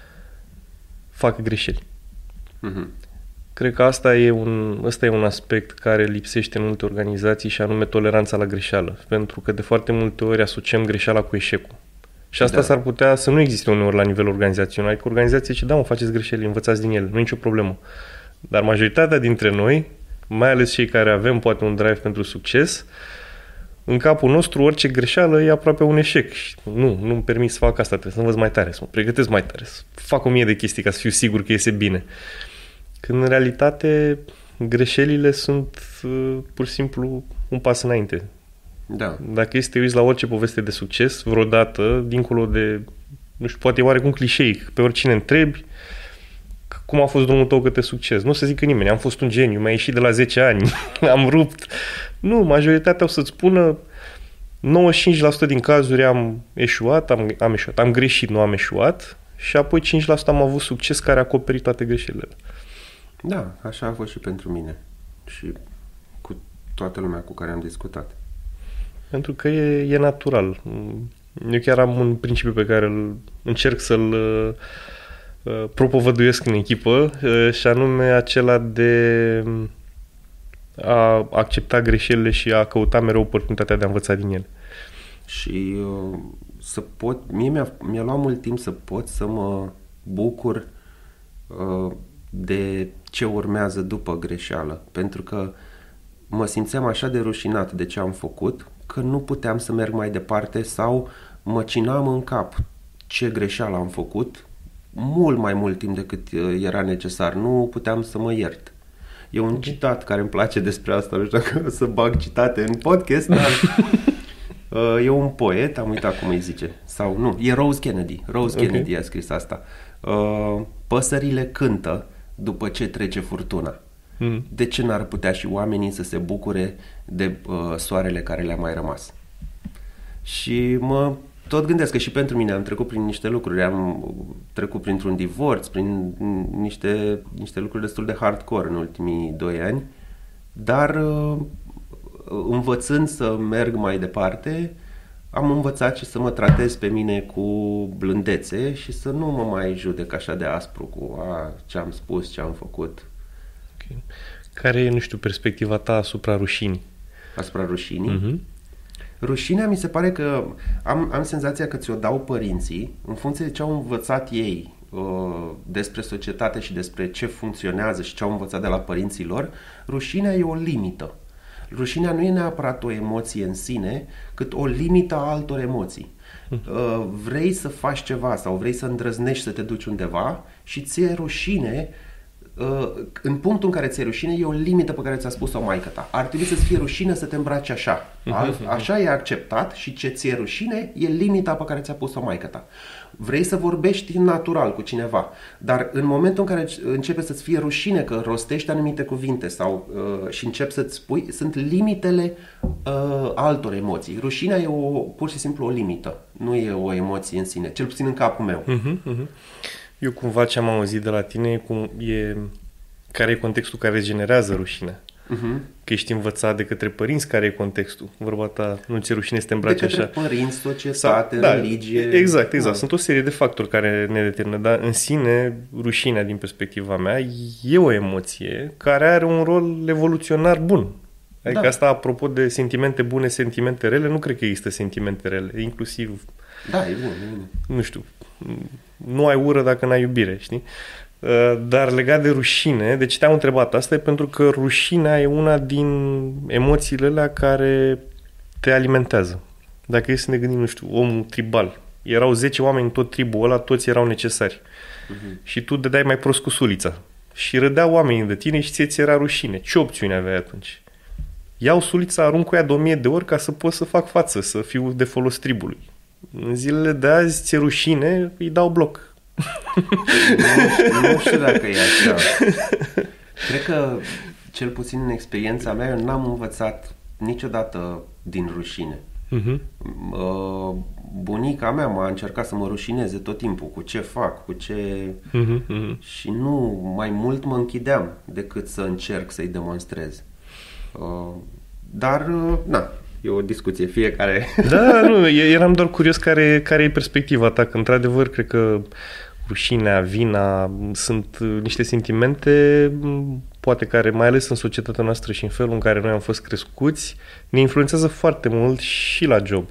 facă greșeli. Mm-hmm. Cred că asta e, un, asta e un aspect care lipsește în multe organizații și anume toleranța la greșeală. Pentru că de foarte multe ori asociem greșeala cu eșecul. Și asta da. S-ar putea să nu existe uneori la nivel organizațional. Adică organizația zice, da, mă, faceți greșeli, învățați din ele, nu e nicio problemă. Dar majoritatea dintre noi, mai ales cei care avem poate un drive pentru succes, în capul nostru orice greșeală e aproape un eșec. Și nu, nu-mi permis să fac asta, trebuie să învăț mai tare, să mă pregătesc mai tare, să fac o mie de chestii ca să fiu sigur că iese bine. Când în realitate greșelile sunt uh, pur și simplu un pas înainte. Da. Dacă este te uiți la orice poveste de succes, vreodată, dincolo de, nu știu, poate e oarecum clișeic, pe oricine întrebi, cum a fost drumul tău către succes? Nu o să zică nimeni, am fost un geniu, mi-a ieșit de la zece ani, am rupt. Nu, majoritatea o să-ți spună nouăzeci și cinci la sută din cazuri am eșuat, am, am eșuat, am greșit, nu am eșuat și apoi cinci la sută am avut succes care a acoperit toate greșelile. Da, așa a fost și pentru mine și cu toată lumea cu care am discutat. Pentru că e, e natural. Eu chiar am un principiu pe care îl încerc să-l uh, propovăduiesc în echipă uh, și anume acela de a accepta greșelile și a căuta mereu oportunitatea de a învăța din ele. Și uh, să pot, mie mi-a, mi-a luat mult timp să pot să mă bucur uh, de ce urmează după greșeală, pentru că mă simțeam așa de rușinat de ce am făcut, că nu puteam să merg mai departe sau mă cinam în cap ce greșeală am făcut mult mai mult timp decât era necesar. Nu puteam să mă iert. E un citat care îmi place despre asta, nu știu dacă o să bag citate în podcast, dar e un poet, am uitat cum îi zice, sau nu, e Rose Kennedy. Rose okay. Kennedy a scris asta. Păsările cântă după ce trece furtuna. Mm. De ce n-ar putea și oamenii să se bucure de uh, soarele care le-a mai rămas? Și mă tot gândesc că și pentru mine am trecut prin niște lucruri, am trecut printr-un divorț, prin niște, niște lucruri destul de hardcore în ultimii doi ani, dar învățând să merg mai departe, am învățat și să mă tratez pe mine cu blândețe și să nu mă mai judec așa de aspru cu a, ce am spus, ce am făcut. Okay. Care e, nu știu, perspectiva ta asupra rușinii? Asupra rușinii? Uh-huh. Rușinea mi se pare că am, am senzația că ți-o dau părinții în funcție de ce au învățat ei uh, despre societate și despre ce funcționează și ce au învățat de la părinții lor. Rușinea e o limită. Rușinea nu e neapărat o emoție în sine, cât o limită a altor emoții. Uh, vrei să faci ceva sau vrei să îndrăznești să te duci undeva și ți-e rușine. Uh, în punctul în care ți-e rușine e o limită pe care ți-a spus-o maică-ta. Ar trebui să-ți fie rușine să te îmbraci așa. Așa e acceptat și ce ți-e rușine e limita pe care ți-a pus-o maică-ta. Vrei să vorbești natural cu cineva, dar în momentul în care începe să-ți fie rușine că rostești anumite cuvinte sau uh, și începi să-ți spui, sunt limitele uh, altor emoții. Rușinea e o, pur și simplu o limită, nu e o emoție în sine, cel puțin în capul meu. Uh-huh, uh-huh. Eu cumva ce am auzit de la tine cum e, care e contextul care generează rușinea. Uh-huh. Că ești învățat de către părinți, care e contextul. Vorba ta, nu ți-e rușine să te îmbraci așa. De către așa. Părinți, societate, sau, da, religie. Exact, exact. Da. Sunt o serie de factori care ne determină, dar în sine, rușinea, din perspectiva mea, e o emoție care are un rol evoluționar bun. Adică da. Asta, apropo de sentimente bune, sentimente rele, nu cred că există sentimente rele, inclusiv... Da, e bun, e bun. Nu știu, nu ai ură dacă n-ai iubire, știi? Dar legat de rușine, deci te-am întrebat asta, e pentru că rușinea e una din emoțiile alea care te alimentează. Dacă e să ne gândim, nu știu, omul tribal, erau zece oameni în tot tribul ăla, toți erau necesari. Uh-huh. Și tu dădeai mai prost cu sulița. Și râdeau oamenii de tine și ție ți era rușine. Ce opțiune aveai atunci? Iau sulița, arunc cu ea de o mie de ori ca să pot să fac față, să fiu de folos tribului. În zilele de azi ți-e rușine, îi dau bloc. Nu, nu știu dacă e așa. Cred că, cel puțin în experiența mea, eu n-am învățat niciodată din rușine. Uh-huh. Bunica mea m-a încercat să mă rușineze tot timpul cu ce fac, cu ce... Uh-huh, uh-huh. Și nu, mai mult mă închideam decât să încerc să-i demonstrez. Dar, na, e o discuție, fiecare... Da, nu, eram doar curios care, care e perspectiva ta, că într-adevăr cred că rușinea, vina sunt niște sentimente, poate care, mai ales în societatea noastră și în felul în care noi am fost crescuți, ne influențează foarte mult și la job.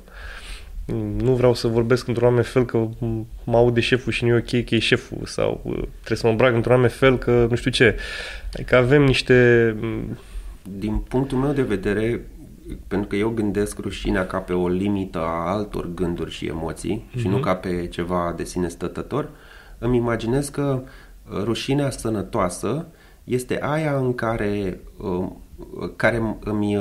Nu vreau să vorbesc într-un anume fel că mă aude șeful și nu e ok că e șeful sau trebuie să mă îmbrac într-un anume fel că nu știu ce. Adică avem niște... Din punctul meu de vedere, pentru că eu gândesc rușinea ca pe o limită a altor gânduri și emoții mm-hmm. și nu ca pe ceva de sine stătător, îmi imaginez că rușinea sănătoasă este aia în care, care îmi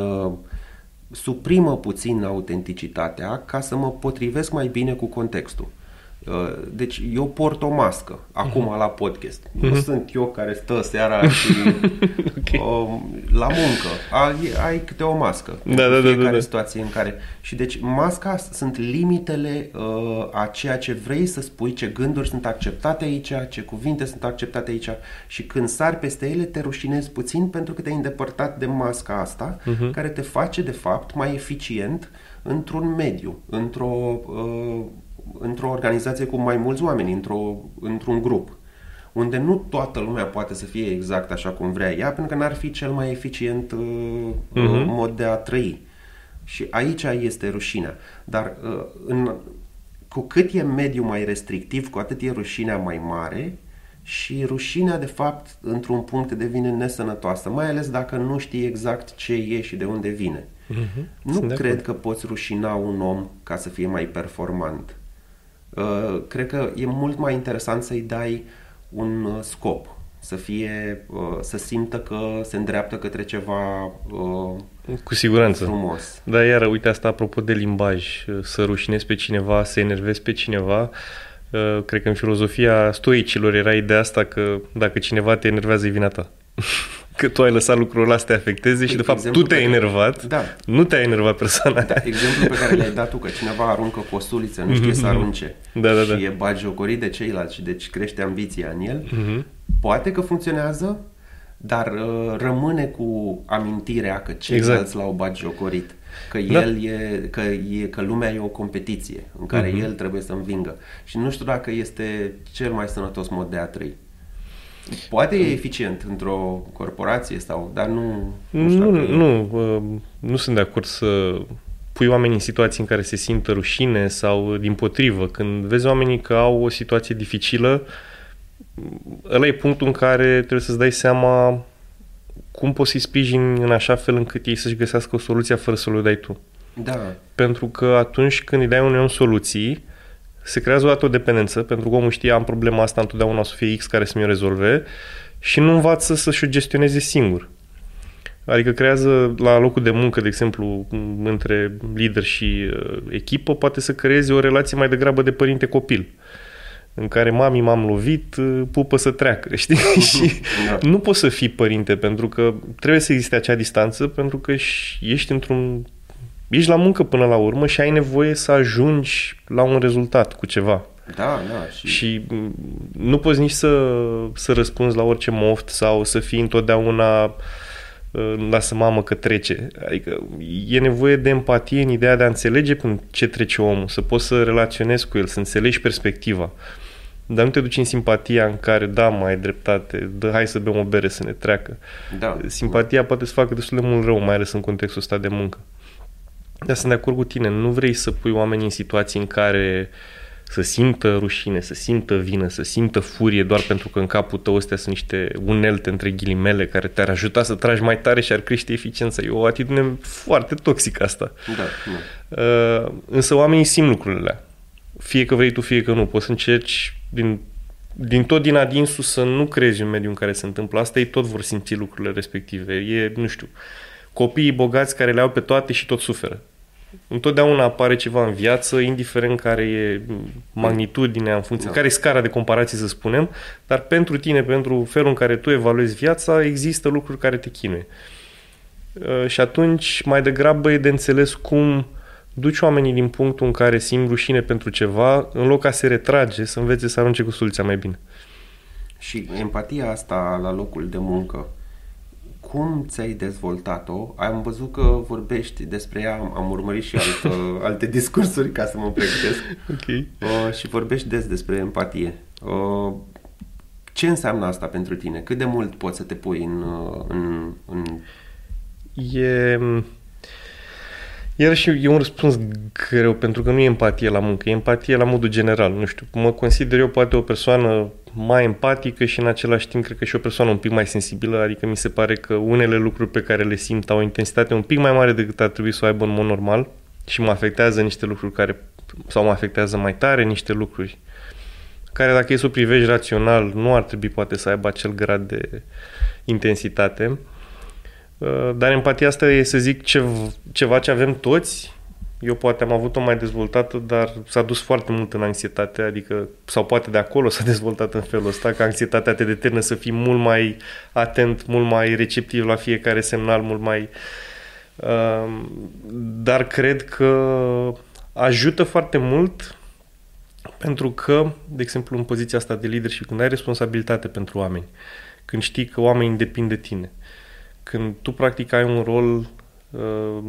suprimă puțin autenticitatea ca să mă potrivesc mai bine cu contextul. Deci eu port o mască acum uh-huh. la podcast. Uh-huh. Nu sunt eu care stă seara și okay. o, la muncă. Ai, ai câte o mască. Da, da, fiecare da, da. situație în care... Și deci masca sunt limitele uh, a ceea ce vrei să spui, ce gânduri sunt acceptate aici, ce cuvinte sunt acceptate aici și când sari peste ele te rușinezi puțin pentru că te-ai îndepărtat de masca asta uh-huh. care te face de fapt mai eficient într-un mediu, într-o... Uh, într-o organizație cu mai mulți oameni, într-o, într-un grup, unde nu toată lumea poate să fie exact așa cum vrea ea, pentru că n-ar fi cel mai eficient uh, uh-huh. mod de a trăi. Și aici este rușinea. Dar uh, în, cu cât e mediul mai restrictiv, cu atât e rușinea mai mare și rușinea, de fapt, într-un punct devine nesănătoasă, mai ales dacă nu știi exact ce e și de unde vine. Uh-huh. Nu Sunt cred că poți rușina un om ca să fie mai performant. Uh, cred că e mult mai interesant să-i dai un uh, scop, să fie, uh, să simtă că se îndreaptă către ceva uh, cu siguranță frumos. Dar iară, uite asta apropo de limbaj, să rușinezi pe cineva, să enervezi pe cineva, uh, cred că în filozofia stoicilor era ideea asta că dacă cineva te enervează e vina ta. că tu ai lăsat lucrul ăla să te afecteze și de fapt tu te-ai enervat, da. nu te-ai enervat persoana. Da, exemplul pe care l-ai dat tu, că cineva aruncă postuliță, nu știe să arunce da, da, da. și e bagiocorit de ceilalți și deci crește ambiția în el, uh-huh. poate că funcționează, dar uh, rămâne cu amintirea că ceilalți exact. l-au bagiocorit. Că, da. el e, că, e, că lumea e o competiție în care uh-huh. el trebuie să învingă. Și nu știu dacă este cel mai sănătos mod de a trăi. Poate e eficient într-o corporație sau, dar nu... Nu, nu, nu, nu, nu sunt de acord să pui oamenii în situații în care se simtă rușine sau dimpotrivă. Când vezi oamenii că au o situație dificilă, ăla e punctul în care trebuie să-ți dai seama cum poți să-i sprijini în așa fel încât ei să-și găsească o soluție fără să le dai tu. Da. Pentru că atunci când îi dai unui om soluții, se creează o dată o dependență, pentru că omul știe, am problema asta, întotdeauna o să fie X care să mi-o rezolve și nu învață să-și o gestioneze singur. Adică creează la locul de muncă, de exemplu, între lider și uh, echipă, poate să creeze o relație mai degrabă de părinte-copil, în care mami m-am lovit, pupă să treacă, știi? Și da. Nu poți să fii părinte, pentru că trebuie să existe acea distanță, pentru că ești într-un... ești la muncă până la urmă și ai nevoie să ajungi la un rezultat cu ceva. Da, da. Și, și nu poți nici să, să răspunzi la orice moft sau să fii întotdeauna lasă mamă că trece. Adică e nevoie de empatie în ideea de a înțelege până ce trece omul, să poți să relaționezi cu el, să înțelegi perspectiva. Dar nu te duci în simpatia în care, da, mai ai dreptate, dă, hai să bem o bere să ne treacă. Da. Simpatia poate să facă destul de mult rău, mai ales în contextul ăsta de muncă. Dar sunt de acord cu tine, nu vrei să pui oamenii în situații în care să simtă rușine, să simtă vină, să simtă furie doar pentru că în capul tău astea sunt niște unelte între ghilimele care te-ar ajuta să tragi mai tare și ar crește eficiența. E o atitudine foarte toxică asta. Da, da. Uh, însă oamenii simt lucrurile alea. Fie că vrei tu, fie că nu. Poți să încerci din, din tot din adinsul să nu crezi un mediu în care se întâmplă asta, ei tot vor simți lucrurile respective. E, nu știu, copiii bogați care le au pe toate și tot suferă. Întotdeauna apare ceva în viață, indiferent care e magnitudinea, în funcție, da. care e scara de comparație, să spunem, dar pentru tine, pentru felul în care tu evaluezi viața, există lucruri care te chinuie. Și atunci, mai degrabă e de înțeles cum duci oamenii din punctul în care simt rușine pentru ceva, în loc ca să se retrage, să învețe să arunce cu soluția mai bine. Și empatia asta la locul de muncă, cum ți-ai dezvoltat-o? Am văzut că vorbești despre ea, am urmărit și alte, alte discursuri ca să mă pregătesc. Okay. Uh, și vorbești des despre empatie. Uh, ce înseamnă asta pentru tine? Cât de mult poți să te pui în... în, în... E... Iarăși e un răspuns greu, pentru că nu e empatie la muncă, e empatie la modul general. Nu știu, mă consider eu poate o persoană mai empatică și în același timp cred că și o persoană un pic mai sensibilă, adică mi se pare că unele lucruri pe care le simt au o intensitate un pic mai mare decât ar trebui să o aibă în mod normal și mă afectează niște lucruri care, sau mă afectează mai tare niște lucruri care dacă e să o privești rațional nu ar trebui poate să aibă acel grad de intensitate. Dar empatia asta e, să zic, ceva ce avem toți. Eu poate am avut-o mai dezvoltată, dar s-a dus foarte mult în anxietate, adică, sau poate de acolo s-a dezvoltat în felul ăsta, că anxietatea te determină să fii mult mai atent, mult mai receptiv la fiecare semnal, mult mai... Uh, dar cred că ajută foarte mult pentru că, de exemplu, în poziția asta de leadership, când ai responsabilitate pentru oameni, când știi că oamenii depind de tine, când tu practic ai un rol uh,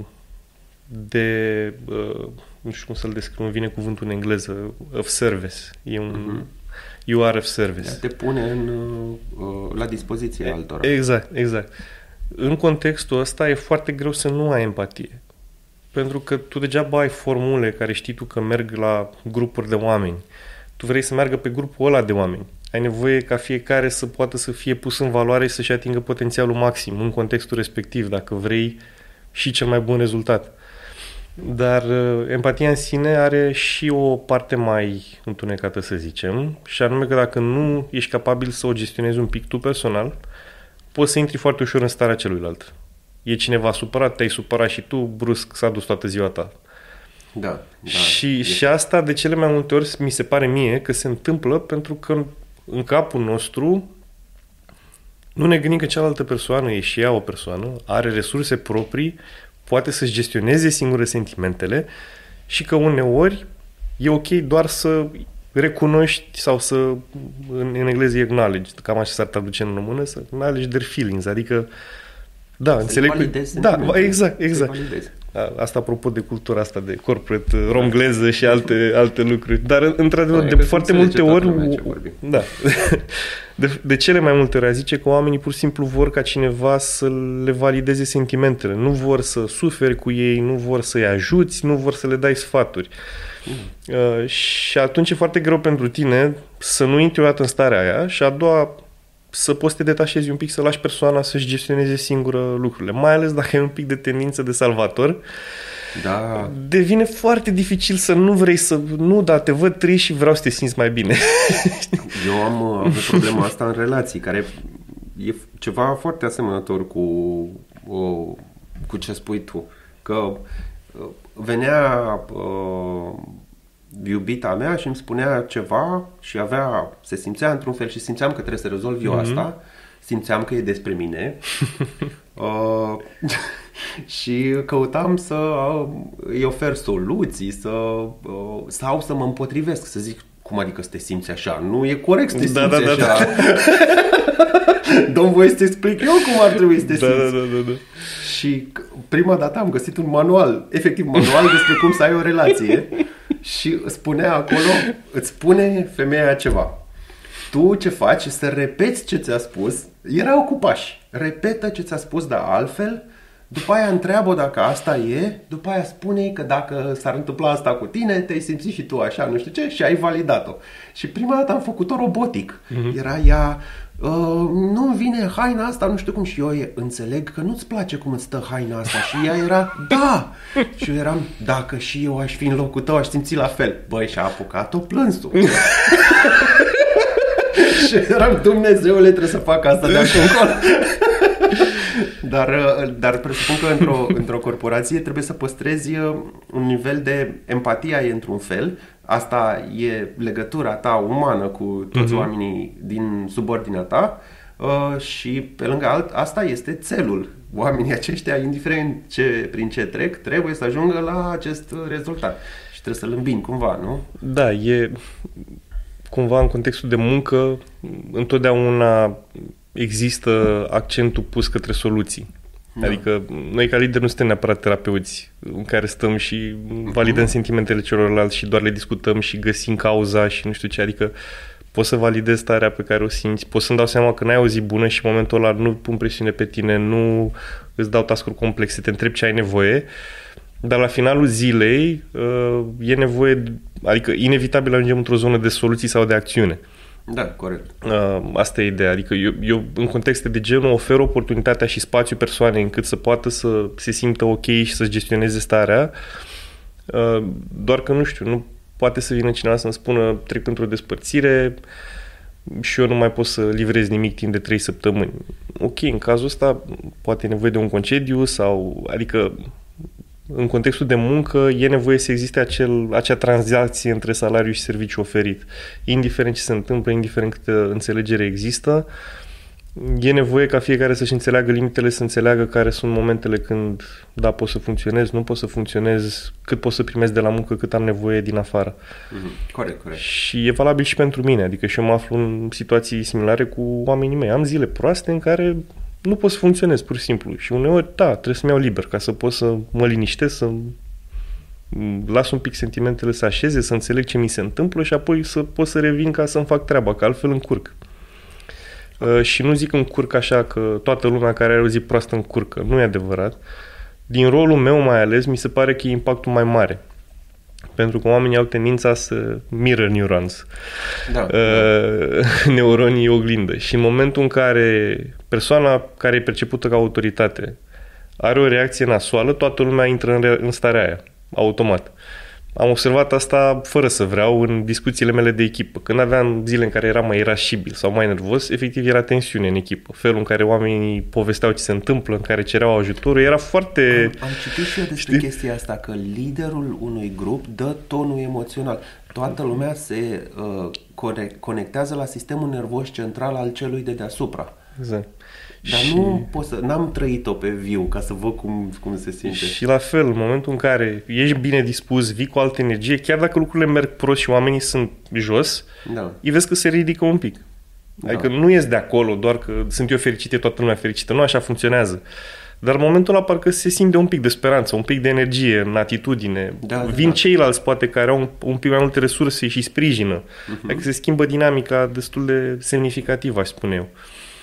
de, uh, nu știu cum să-l descriu, îmi vine cuvântul în engleză, of service. E un, uh-huh. You are of service. Te pune în, uh, la dispoziție altora. Exact, exact. În contextul ăsta e foarte greu să nu ai empatie. Pentru că tu degeaba ai formule care știi tu că merg la grupuri de oameni. Tu vrei să meargă pe grupul ăla de oameni. Ai nevoie ca fiecare să poată să fie pus în valoare și să-și atingă potențialul maxim în contextul respectiv, dacă vrei și cel mai bun rezultat. Dar empatia în sine are și o parte mai întunecată, să zicem, și anume că dacă nu ești capabil să o gestionezi un pic tu personal, poți să intri foarte ușor în starea celuilalt. E cineva supărat, te-ai supărat și tu, brusc s-a dus toată ziua ta. Da, da, și, și asta de cele mai multe ori mi se pare mie că se întâmplă pentru că în, în capul nostru Nu ne gândim că cealaltă persoană e și ea o persoană, are resurse proprii, poate să-și gestioneze singure sentimentele și că uneori e ok doar să recunoști sau să, în, în engleză, acknowledge, cam așa s-ar traduce în română, să acknowledge their feelings, adică da, să înțeleg că... Da, exact, exact. Asta apropo de cultura asta de corporate romgleză și alte, alte lucruri. Dar, într-adevăr, de foarte multe ori... Da. De, de cele mai multe ori zice că oamenii pur și simplu vor ca cineva să le valideze sentimentele. Nu vor să suferi cu ei, nu vor să-i ajuți, nu vor să le dai sfaturi. Mm. Uh, și atunci e foarte greu pentru tine să nu intri o dată în starea aia și a doua să poți să te detașezi un pic, să lași persoana să-și gestioneze singură lucrurile. Mai ales dacă ai un pic de tendință de salvator, da. Devine foarte dificil să nu vrei să... Nu, dar te văd trist și vreau să te simți mai bine. Eu am avut problema asta în relații, care e ceva foarte asemănător cu, cu ce spui tu. Că venea uh, iubita mea și îmi spunea ceva și avea, se simțea într-un fel și simțeam că trebuie să rezolv eu mm-hmm. asta. Simțeam că e despre mine. uh, și căutam să uh, îi ofer soluții, să, uh, sau să mă împotrivesc, să zic, cum adică să te simți așa? Nu e corect să te da, simți da, așa. Da, da. Dă-mi voie să te explic eu cum ar trebui să te da, simți. Da, da, da. Și prima dată am găsit un manual, efectiv manual despre cum să ai o relație și spunea acolo, îți spune femeia ceva. Tu ce faci? Să repeți ce ți-a spus. Erau cu pași. Repetă ce ți-a spus, dar altfel. După aia întreabă dacă asta e. După aia spune că dacă s-ar întâmpla asta cu tine, te-ai simțit și tu așa, nu știu ce, și ai validat-o. Și prima dată am făcut-o robotic. Uh-huh. Era ea, uh, nu-mi vine haina asta, nu știu cum. Și eu înțeleg că nu-ți place cum îți stă haina asta. Și ea era, da! Și eu eram, dacă și eu aș fi în locul tău, aș simți la fel. Băi, și-a apucat-o plânsul. Și eram, Dumnezeule, trebuie să fac asta de acum încolo. Dar, dar presupun că într-o, într-o corporație trebuie să păstrezi un nivel de empatie ai într-un fel. Asta e legătura ta umană cu toți uh-huh. oamenii din subordinea ta și pe lângă alt, asta este țelul. Oamenii aceștia, indiferent ce, prin ce trec, trebuie să ajungă la acest rezultat. Și trebuie să-l îmbini cumva, nu? Da, e... Cumva în contextul de muncă întotdeauna există accentul pus către soluții. Da. Adică noi ca lideri nu suntem neapărat terapeuți în care stăm și validăm uh-huh. sentimentele celorlalți și doar le discutăm și găsim cauza și nu știu ce. Adică poți să validezi starea pe care o simți, poți să-mi dau seama că n-ai o zi bună și în momentul ăla nu pun presiune pe tine, nu îți dau task-uri complexe, te întreb ce ai nevoie. Dar la finalul zilei e nevoie, adică inevitabil ajungem într-o zonă de soluții sau de acțiune. Da, corect. Asta e ideea. Adică eu, eu în contexte de genul ofer oportunitatea și spațiu persoanei încât să poată să se simtă ok și să-și gestioneze starea, doar că nu știu, nu poate să vină cineva să-mi spună trec într-o despărțire și eu nu mai pot să livrez nimic timp de trei săptămâni. Ok, în cazul ăsta poate e nevoie de un concediu sau, adică în contextul de muncă e nevoie să existe acel, acea tranzacție între salariu și serviciu oferit. Indiferent ce se întâmplă, indiferent câtă înțelegere există, e nevoie ca fiecare să-și înțeleagă limitele, să înțeleagă care sunt momentele când, da, pot să funcționez, nu pot să funcționez, cât pot să primesc de la muncă, cât am nevoie din afară. Mm-hmm. Corect, corect. Și e valabil și pentru mine, adică și eu mă aflu în situații similare cu oamenii mei. Am zile proaste în care nu pot să funcționez, pur și simplu. Și uneori, da, trebuie să-mi iau liber ca să pot să mă liniștesc, să las un pic sentimentele să așeze, să înțeleg ce mi se întâmplă și apoi să pot să revin ca să-mi fac treaba, că altfel încurc. Uh, și nu zic încurc așa că toată lumea care are o zi proastă încurcă. Nu e adevărat. Din rolul meu mai ales, mi se pare că e impactul mai mare. Pentru că oamenii au tendința să mirror neurons. Da, uh, da. Neuronii oglindă. Și în momentul în care persoana care e percepută ca autoritate are o reacție nasoală, toată lumea intră în, re- în starea aia, automat. Am observat asta fără să vreau în discuțiile mele de echipă. Când aveam zile în care eram mai irascibil sau mai nervos, efectiv era tensiune în echipă. Felul în care oamenii povesteau ce se întâmplă, în care cereau ajutorul, era foarte... Am, am citit și eu despre știi? chestia asta, că liderul unui grup dă tonul emoțional. Toată lumea se uh, conectează la sistemul nervos central al celui de deasupra. Exact. Dar și... nu pot să, n-am trăit-o pe viu ca să văd cum, cum se simte. Și la fel, în momentul în care ești bine dispus, vii cu altă energie, chiar dacă lucrurile merg prost și oamenii sunt jos, da. Îi vezi că se ridică un pic. Da. Adică nu ies de acolo doar că sunt eu fericit, toată lumea fericită. Nu așa funcționează. Dar în momentul ăla parcă se simte un pic de speranță, un pic de energie, în atitudine. Da, Vin da. ceilalți, poate, care au un, un pic mai multe resurse și sprijină. Uh-huh. Adică se schimbă dinamica destul de semnificativă, aș spune eu.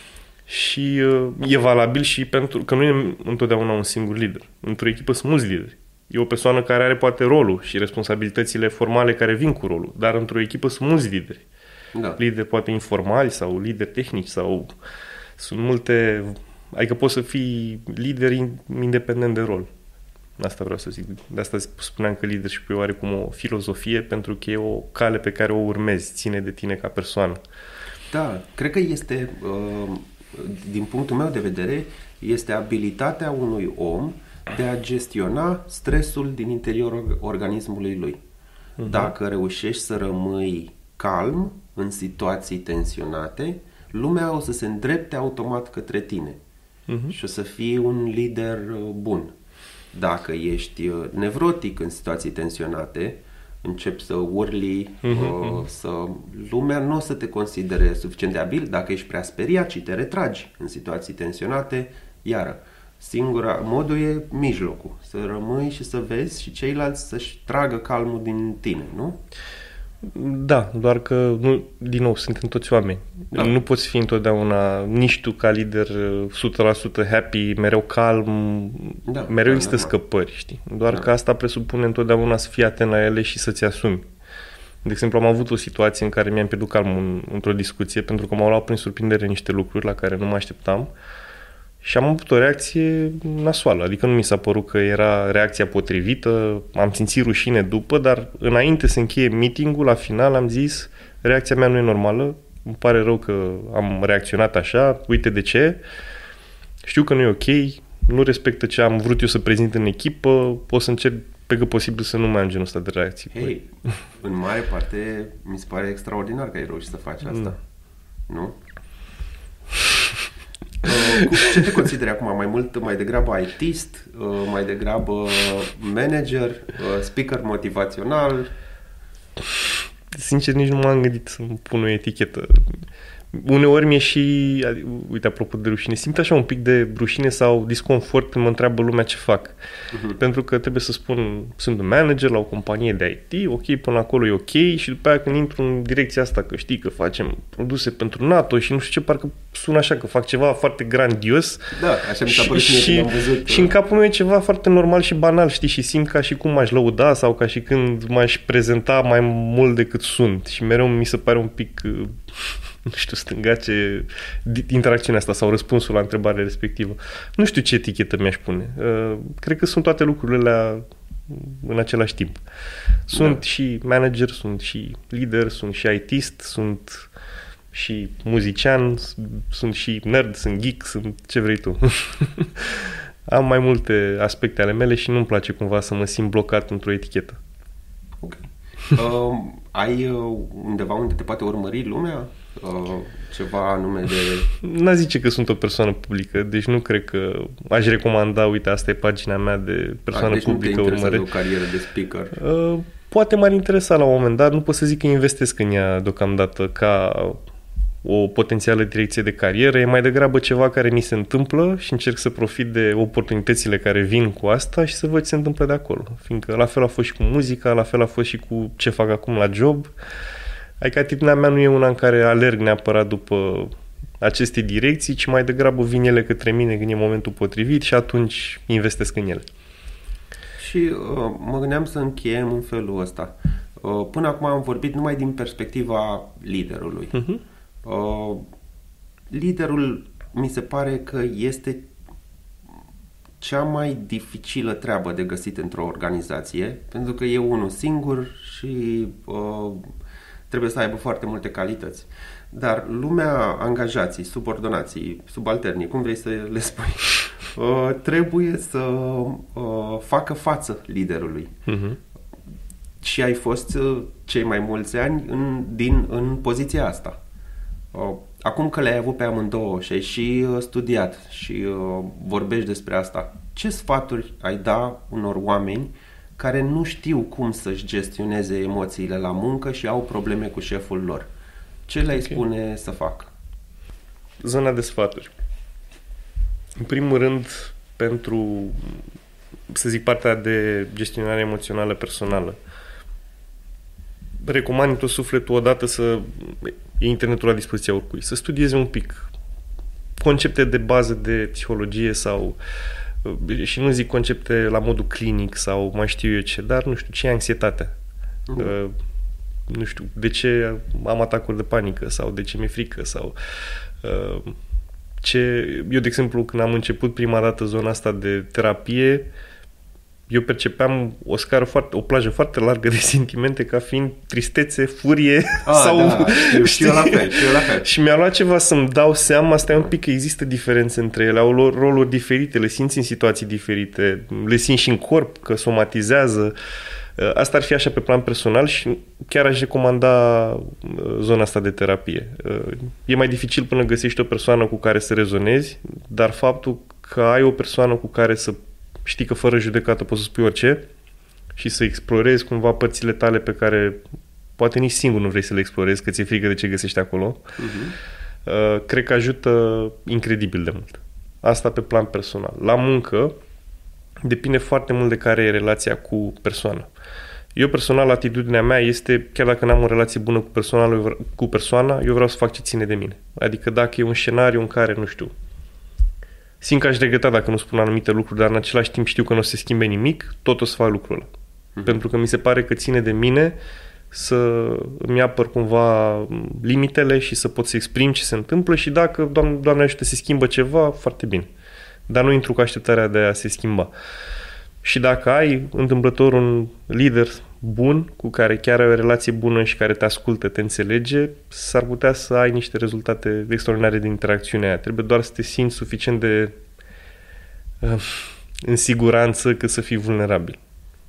Și uh, e valabil și pentru că nu e întotdeauna un singur lider. Într-o echipă sunt mulți lideri. E o persoană care are poate rolul și responsabilitățile formale care vin cu rolul. Dar într-o echipă sunt mulți lideri. Da. Lideri poate informali sau lideri tehnici sau sunt multe... Adică poți să fii lider independent de rol. Asta vreau să zic. De asta spuneam că leadership-ul e oarecum o filozofie, pentru că e o cale pe care o urmezi, ține de tine ca persoană. Da, cred că este, din punctul meu de vedere, este abilitatea unui om de a gestiona stresul din interiorul organismului lui. Uh-huh. Dacă reușești să rămâi calm în situații tensionate, lumea o să se îndrepte automat către tine. Uh-huh. Și o să fii un lider bun. Dacă ești nevrotic în situații tensionate, începi să urli, uh-huh. să lumea nu o să te considere suficient de abil. Dacă ești prea speriat și te retragi în situații tensionate, iară. Singura modul e mijlocul. Să rămâi și să vezi și ceilalți să-și tragă calmul din tine, nu? Da, doar că, nu, din nou, suntem toți oameni. Da. Nu poți fi întotdeauna, nici tu ca lider o sută la sută happy, mereu calm, da, mereu da, există da, scăpări, știi? Doar da. Că asta presupune întotdeauna să fii atent la ele și să-ți asumi. De exemplu, am avut o situație în care mi-am pierdut calmul în, într-o discuție pentru că m-au luat prin surprindere niște lucruri la care nu mă așteptam și am avut o reacție nasoală, adică nu mi s-a părut că era reacția potrivită, am simțit rușine după, dar înainte să încheie meeting-ul, la final am zis, reacția mea nu e normală, îmi pare rău că am reacționat așa, uite de ce, știu că nu e ok, nu respectă ce am vrut eu să prezint în echipă, o să încerc pe cât posibil să nu mai am genul ăsta de reacții. Hei, în mare parte mi se pare extraordinar că ai reușit să faci asta, da. Nu? Uh, ce te consideri acum? Mai mult, mai degrabă I T-ist, uh, mai degrabă manager, uh, speaker motivațional? Sincer, nici nu m-am gândit să-mi pun o etichetă. Uneori mi-e și, uite, apropo de rușine, simt așa un pic de rușine sau disconfort când mă întreabă lumea ce fac. Uh-huh. Pentru că trebuie să spun, sunt un manager la o companie de I T, ok, până acolo e ok, și după aia când intru în direcția asta, că știi că facem produse pentru NATO și nu știu ce, parcă sună așa că fac ceva foarte grandios. Da, așa mi s-a părut și, și, am văzut. Și în capul meu e ceva foarte normal și banal, știi, și simt ca și cum m-aș lăuda sau ca și când m-aș prezenta mai mult decât sunt și mereu mi se pare un pic... nu știu, stângace interacțiunea asta sau răspunsul la întrebarea respectivă. Nu știu ce etichetă mi-aș pune. Uh, cred că sunt toate lucrurile alea în același timp. Sunt da. Și manager, sunt și lider, sunt și I T-ist, sunt și muzician, sunt și nerd, sunt geek, sunt ce vrei tu. Am mai multe aspecte ale mele și nu-mi place cumva să mă simt blocat într-o etichetă. Ok. Uh, ai uh, undeva unde te poate urmări lumea? Uh, ceva anume de... N-a zice că sunt o persoană publică, deci nu cred că aș recomanda, uite, asta e pagina mea de persoană A, deci publică. Deci nu te interesează o carieră de speaker? Uh, poate m-ar interesa la un moment dat, nu pot să zic că investesc în ea deocamdată ca o potențială direcție de carieră, e mai degrabă ceva care mi se întâmplă și încerc să profit de oportunitățile care vin cu asta și să văd ce se întâmplă de acolo. Fiindcă la fel a fost și cu muzica, la fel a fost și cu ce fac acum la job. Adică atitudinea mea nu e una în care alerg neapărat după aceste direcții, ci mai degrabă vin ele către mine când e momentul potrivit și atunci investesc în ele. Și uh, mă gândeam să încheiem în felul ăsta. Uh, până acum am vorbit numai din perspectiva liderului. Uh-huh. Uh, liderul mi se pare că este cea mai dificilă treabă de găsit într-o organizație, pentru că e unul singur și uh, trebuie să aibă foarte multe calități. Dar lumea angajații, subordonații, subalternii, cum vrei să le spui, uh, trebuie să uh, facă față liderului. Uh-huh. Și ai fost uh, cei mai mulți ani în, din, în poziția asta. Uh, acum că le-ai avut pe amândouă și ai și uh, studiat și uh, vorbești despre asta, ce sfaturi ai da unor oameni care nu știu cum să-și gestioneze emoțiile la muncă și au probleme cu șeful lor? Ce le-ai okay. spune să facă? Zona de sfaturi. În primul rând, pentru, să zic, partea de gestionare emoțională personală, recomand cu tot sufletul odată să e internetul la dispoziția oricui, să studieze un pic concepte de bază de psihologie sau, și nu zic concepte la modul clinic sau mai știu eu ce, dar nu știu, ce e anxietatea. Mm. Uh, nu știu, de ce am atacuri de panică sau de ce mi-e frică sau uh, ce... Eu, de exemplu, când am început prima dată zona asta de terapie, eu percepeam o scară foarte, o plajă foarte largă de sentimente ca fiind tristețe, furie ah, sau... Da, știu, știu la fel, știu la fel. Și mi-a luat ceva să-mi dau seama, stai un pic, că există diferențe între ele, au roluri diferite, le simți în situații diferite, le simți și în corp, că somatizează. Asta ar fi așa pe plan personal și chiar aș recomanda zona asta de terapie. E mai dificil până găsești o persoană cu care să rezonezi, dar faptul că ai o persoană cu care să știi că fără judecată poți să spui orice și să explorezi cumva părțile tale pe care poate nici singur nu vrei să le explorezi, că ți-e frică de ce găsești acolo, uh-huh. cred că ajută incredibil de mult. Asta pe plan personal. La muncă depinde foarte mult de care e relația cu persoana. Eu personal, atitudinea mea este, chiar dacă n-am o relație bună cu persoana, cu persoana, eu vreau să fac ce ține de mine. Adică dacă e un scenariu în care, nu știu, simt că aș regreta dacă nu spun anumite lucruri, dar în același timp știu că nu o să se schimbe nimic, tot o să fac lucrul ăla. Mm-hmm. Pentru că mi se pare că ține de mine să îmi apăr cumva limitele și să pot să exprim ce se întâmplă și dacă, Doamne, Doamne ajută, se schimbă ceva, foarte bine. Dar nu intru cu așteptarea de a se schimba. Și dacă ai întâmplător un lider bun, cu care chiar ai o relație bună și care te ascultă, te înțelege, s-ar putea să ai niște rezultate extraordinare din interacțiunea aia. Trebuie doar să te simți suficient de uh, în siguranță cât să fii vulnerabil.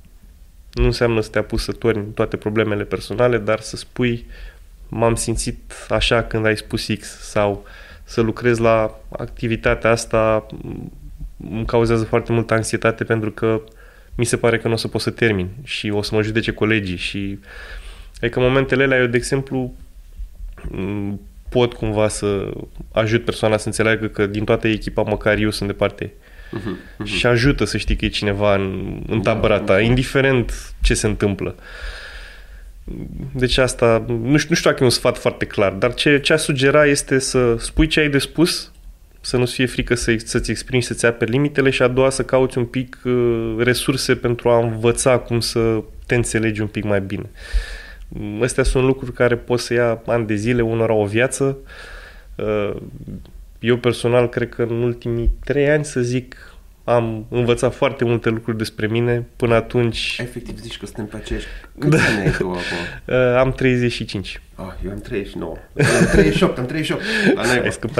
Nu înseamnă să te apuci să torni toate problemele personale, dar să spui m-am simțit așa când ai spus X sau să lucrezi la activitatea asta îmi cauzează foarte multă anxietate pentru că mi se pare că nu o să pot să termin și o să mă judece colegii și adică în momentele alea eu, de exemplu, pot cumva să ajut persoana să înțeleagă că din toată echipa măcar eu sunt de parte ei. Uh-huh, uh-huh. Și ajută să știi că e cineva în, în tabăra ta, indiferent ce se întâmplă. Deci asta, nu știu, nu știu dacă e un sfat foarte clar, dar ce, ce aș sugera este să spui ce ai de spus, să nu-ți fie frică să, să-ți exprimi și să-ți aperi limitele și a doua să cauți un pic uh, resurse pentru a învăța cum să te înțelegi un pic mai bine. Astea sunt lucruri care pot să ia ani de zile, unora o viață. Uh, eu personal cred că în ultimii trei ani, să zic, am învățat foarte multe lucruri despre mine. Până atunci... Efectiv zici că suntem pe aceeași... Cât ani ai tu acum? Uh, am treizeci și cinci. Ah, eu am treizeci și nouă. Eu am treizeci și opt, am treizeci și opt. La naiba. Ai scăpat.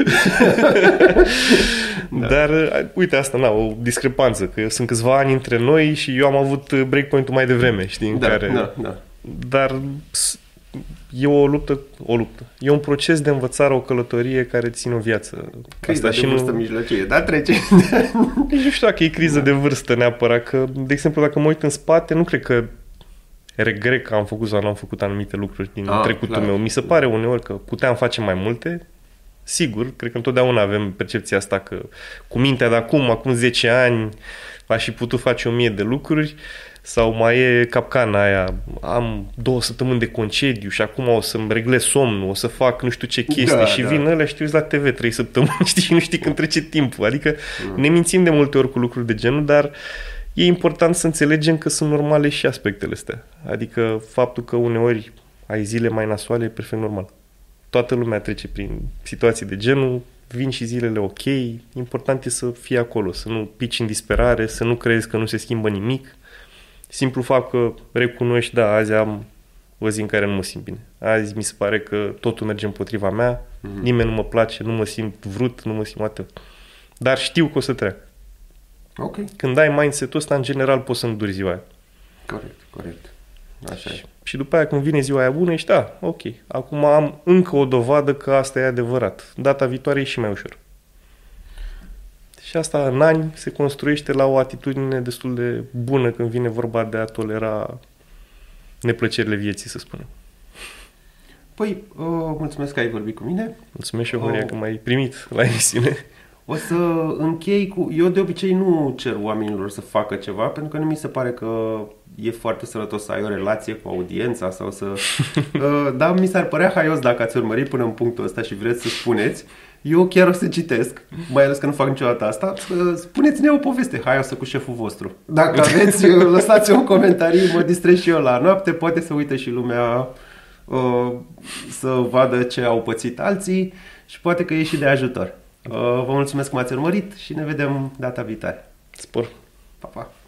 Da. Dar, uite, asta, na, o discrepanță, că sunt câțiva ani între noi și eu am avut breakpoint-ul mai devreme, știi, în da, care... Da, da. Dar e o luptă, o luptă. E un proces de învățare, o călătorie care ține o viață. Criza asta de vârstă nu... mijlocie, dar trece. Nici nu știu dacă e criză da. de vârstă neapărat, că, de exemplu, dacă mă uit în spate, nu cred că regret că am făcut sau nu am făcut anumite lucruri din ah, trecutul clar. meu. Mi se pare uneori că puteam face mai multe. Sigur, cred că întotdeauna avem percepția asta că cu mintea de acum, acum zece ani, aș fi putut face o mie de lucruri. Sau mai e capcana aia, am două săptămâni de concediu și acum o să-mi reglez somnul, o să fac nu știu ce chestii da, și da. vin ălea și te uiți la T V trei săptămâni, știi, și nu știi când trece timpul. Adică mm. ne mințim de multe ori cu lucruri de genul, dar e important să înțelegem că sunt normale și aspectele astea. Adică faptul că uneori ai zile mai nasoale e perfect normal. Toată lumea trece prin situații de genul, vin și zilele ok, important e să fii acolo, să nu pici în disperare, să nu crezi că nu se schimbă nimic. Simplu fapt că recunoști, da, azi am o zi în care nu mă simt bine. Azi mi se pare că totul merge împotriva mea, mm-hmm. nimeni nu mă place, nu mă simt vrut, nu mă simt atât. Dar știu că o să treacă. Ok. Când ai mindset-ul ăsta, în general, poți să înduri ziua aia. Corect, corect. Așa e. Și după aia când vine ziua aia bună, ești, da, ok, acum am încă o dovadă că asta e adevărat. Data viitoare e și mai ușor. Și asta în ani se construiește la o atitudine destul de bună când vine vorba de a tolera neplăcerile vieții, să spunem. Păi, uh, mulțumesc că ai vorbit cu mine. Mulțumesc și eu, Maria, uh, că m-ai primit la emisiune. O să închei cu... Eu de obicei nu cer oamenilor să facă ceva, pentru că nu mi se pare că e foarte sănătos să ai o relație cu audiența sau să... uh, dar mi s-ar părea haios dacă ați urmărit până în punctul ăsta și vreți să spuneți. Eu chiar o să citesc, mai ales că nu fac niciodată asta. Spuneți-ne o poveste haiosă cu șeful vostru. Dacă aveți, lăsați un comentarii, mă distrez și eu la noapte, poate să uite și lumea uh, să vadă ce au pățit alții și poate că e și de ajutor. Uh, vă mulțumesc că m-ați urmărit și ne vedem data viitoare. Spor! Pa, pa!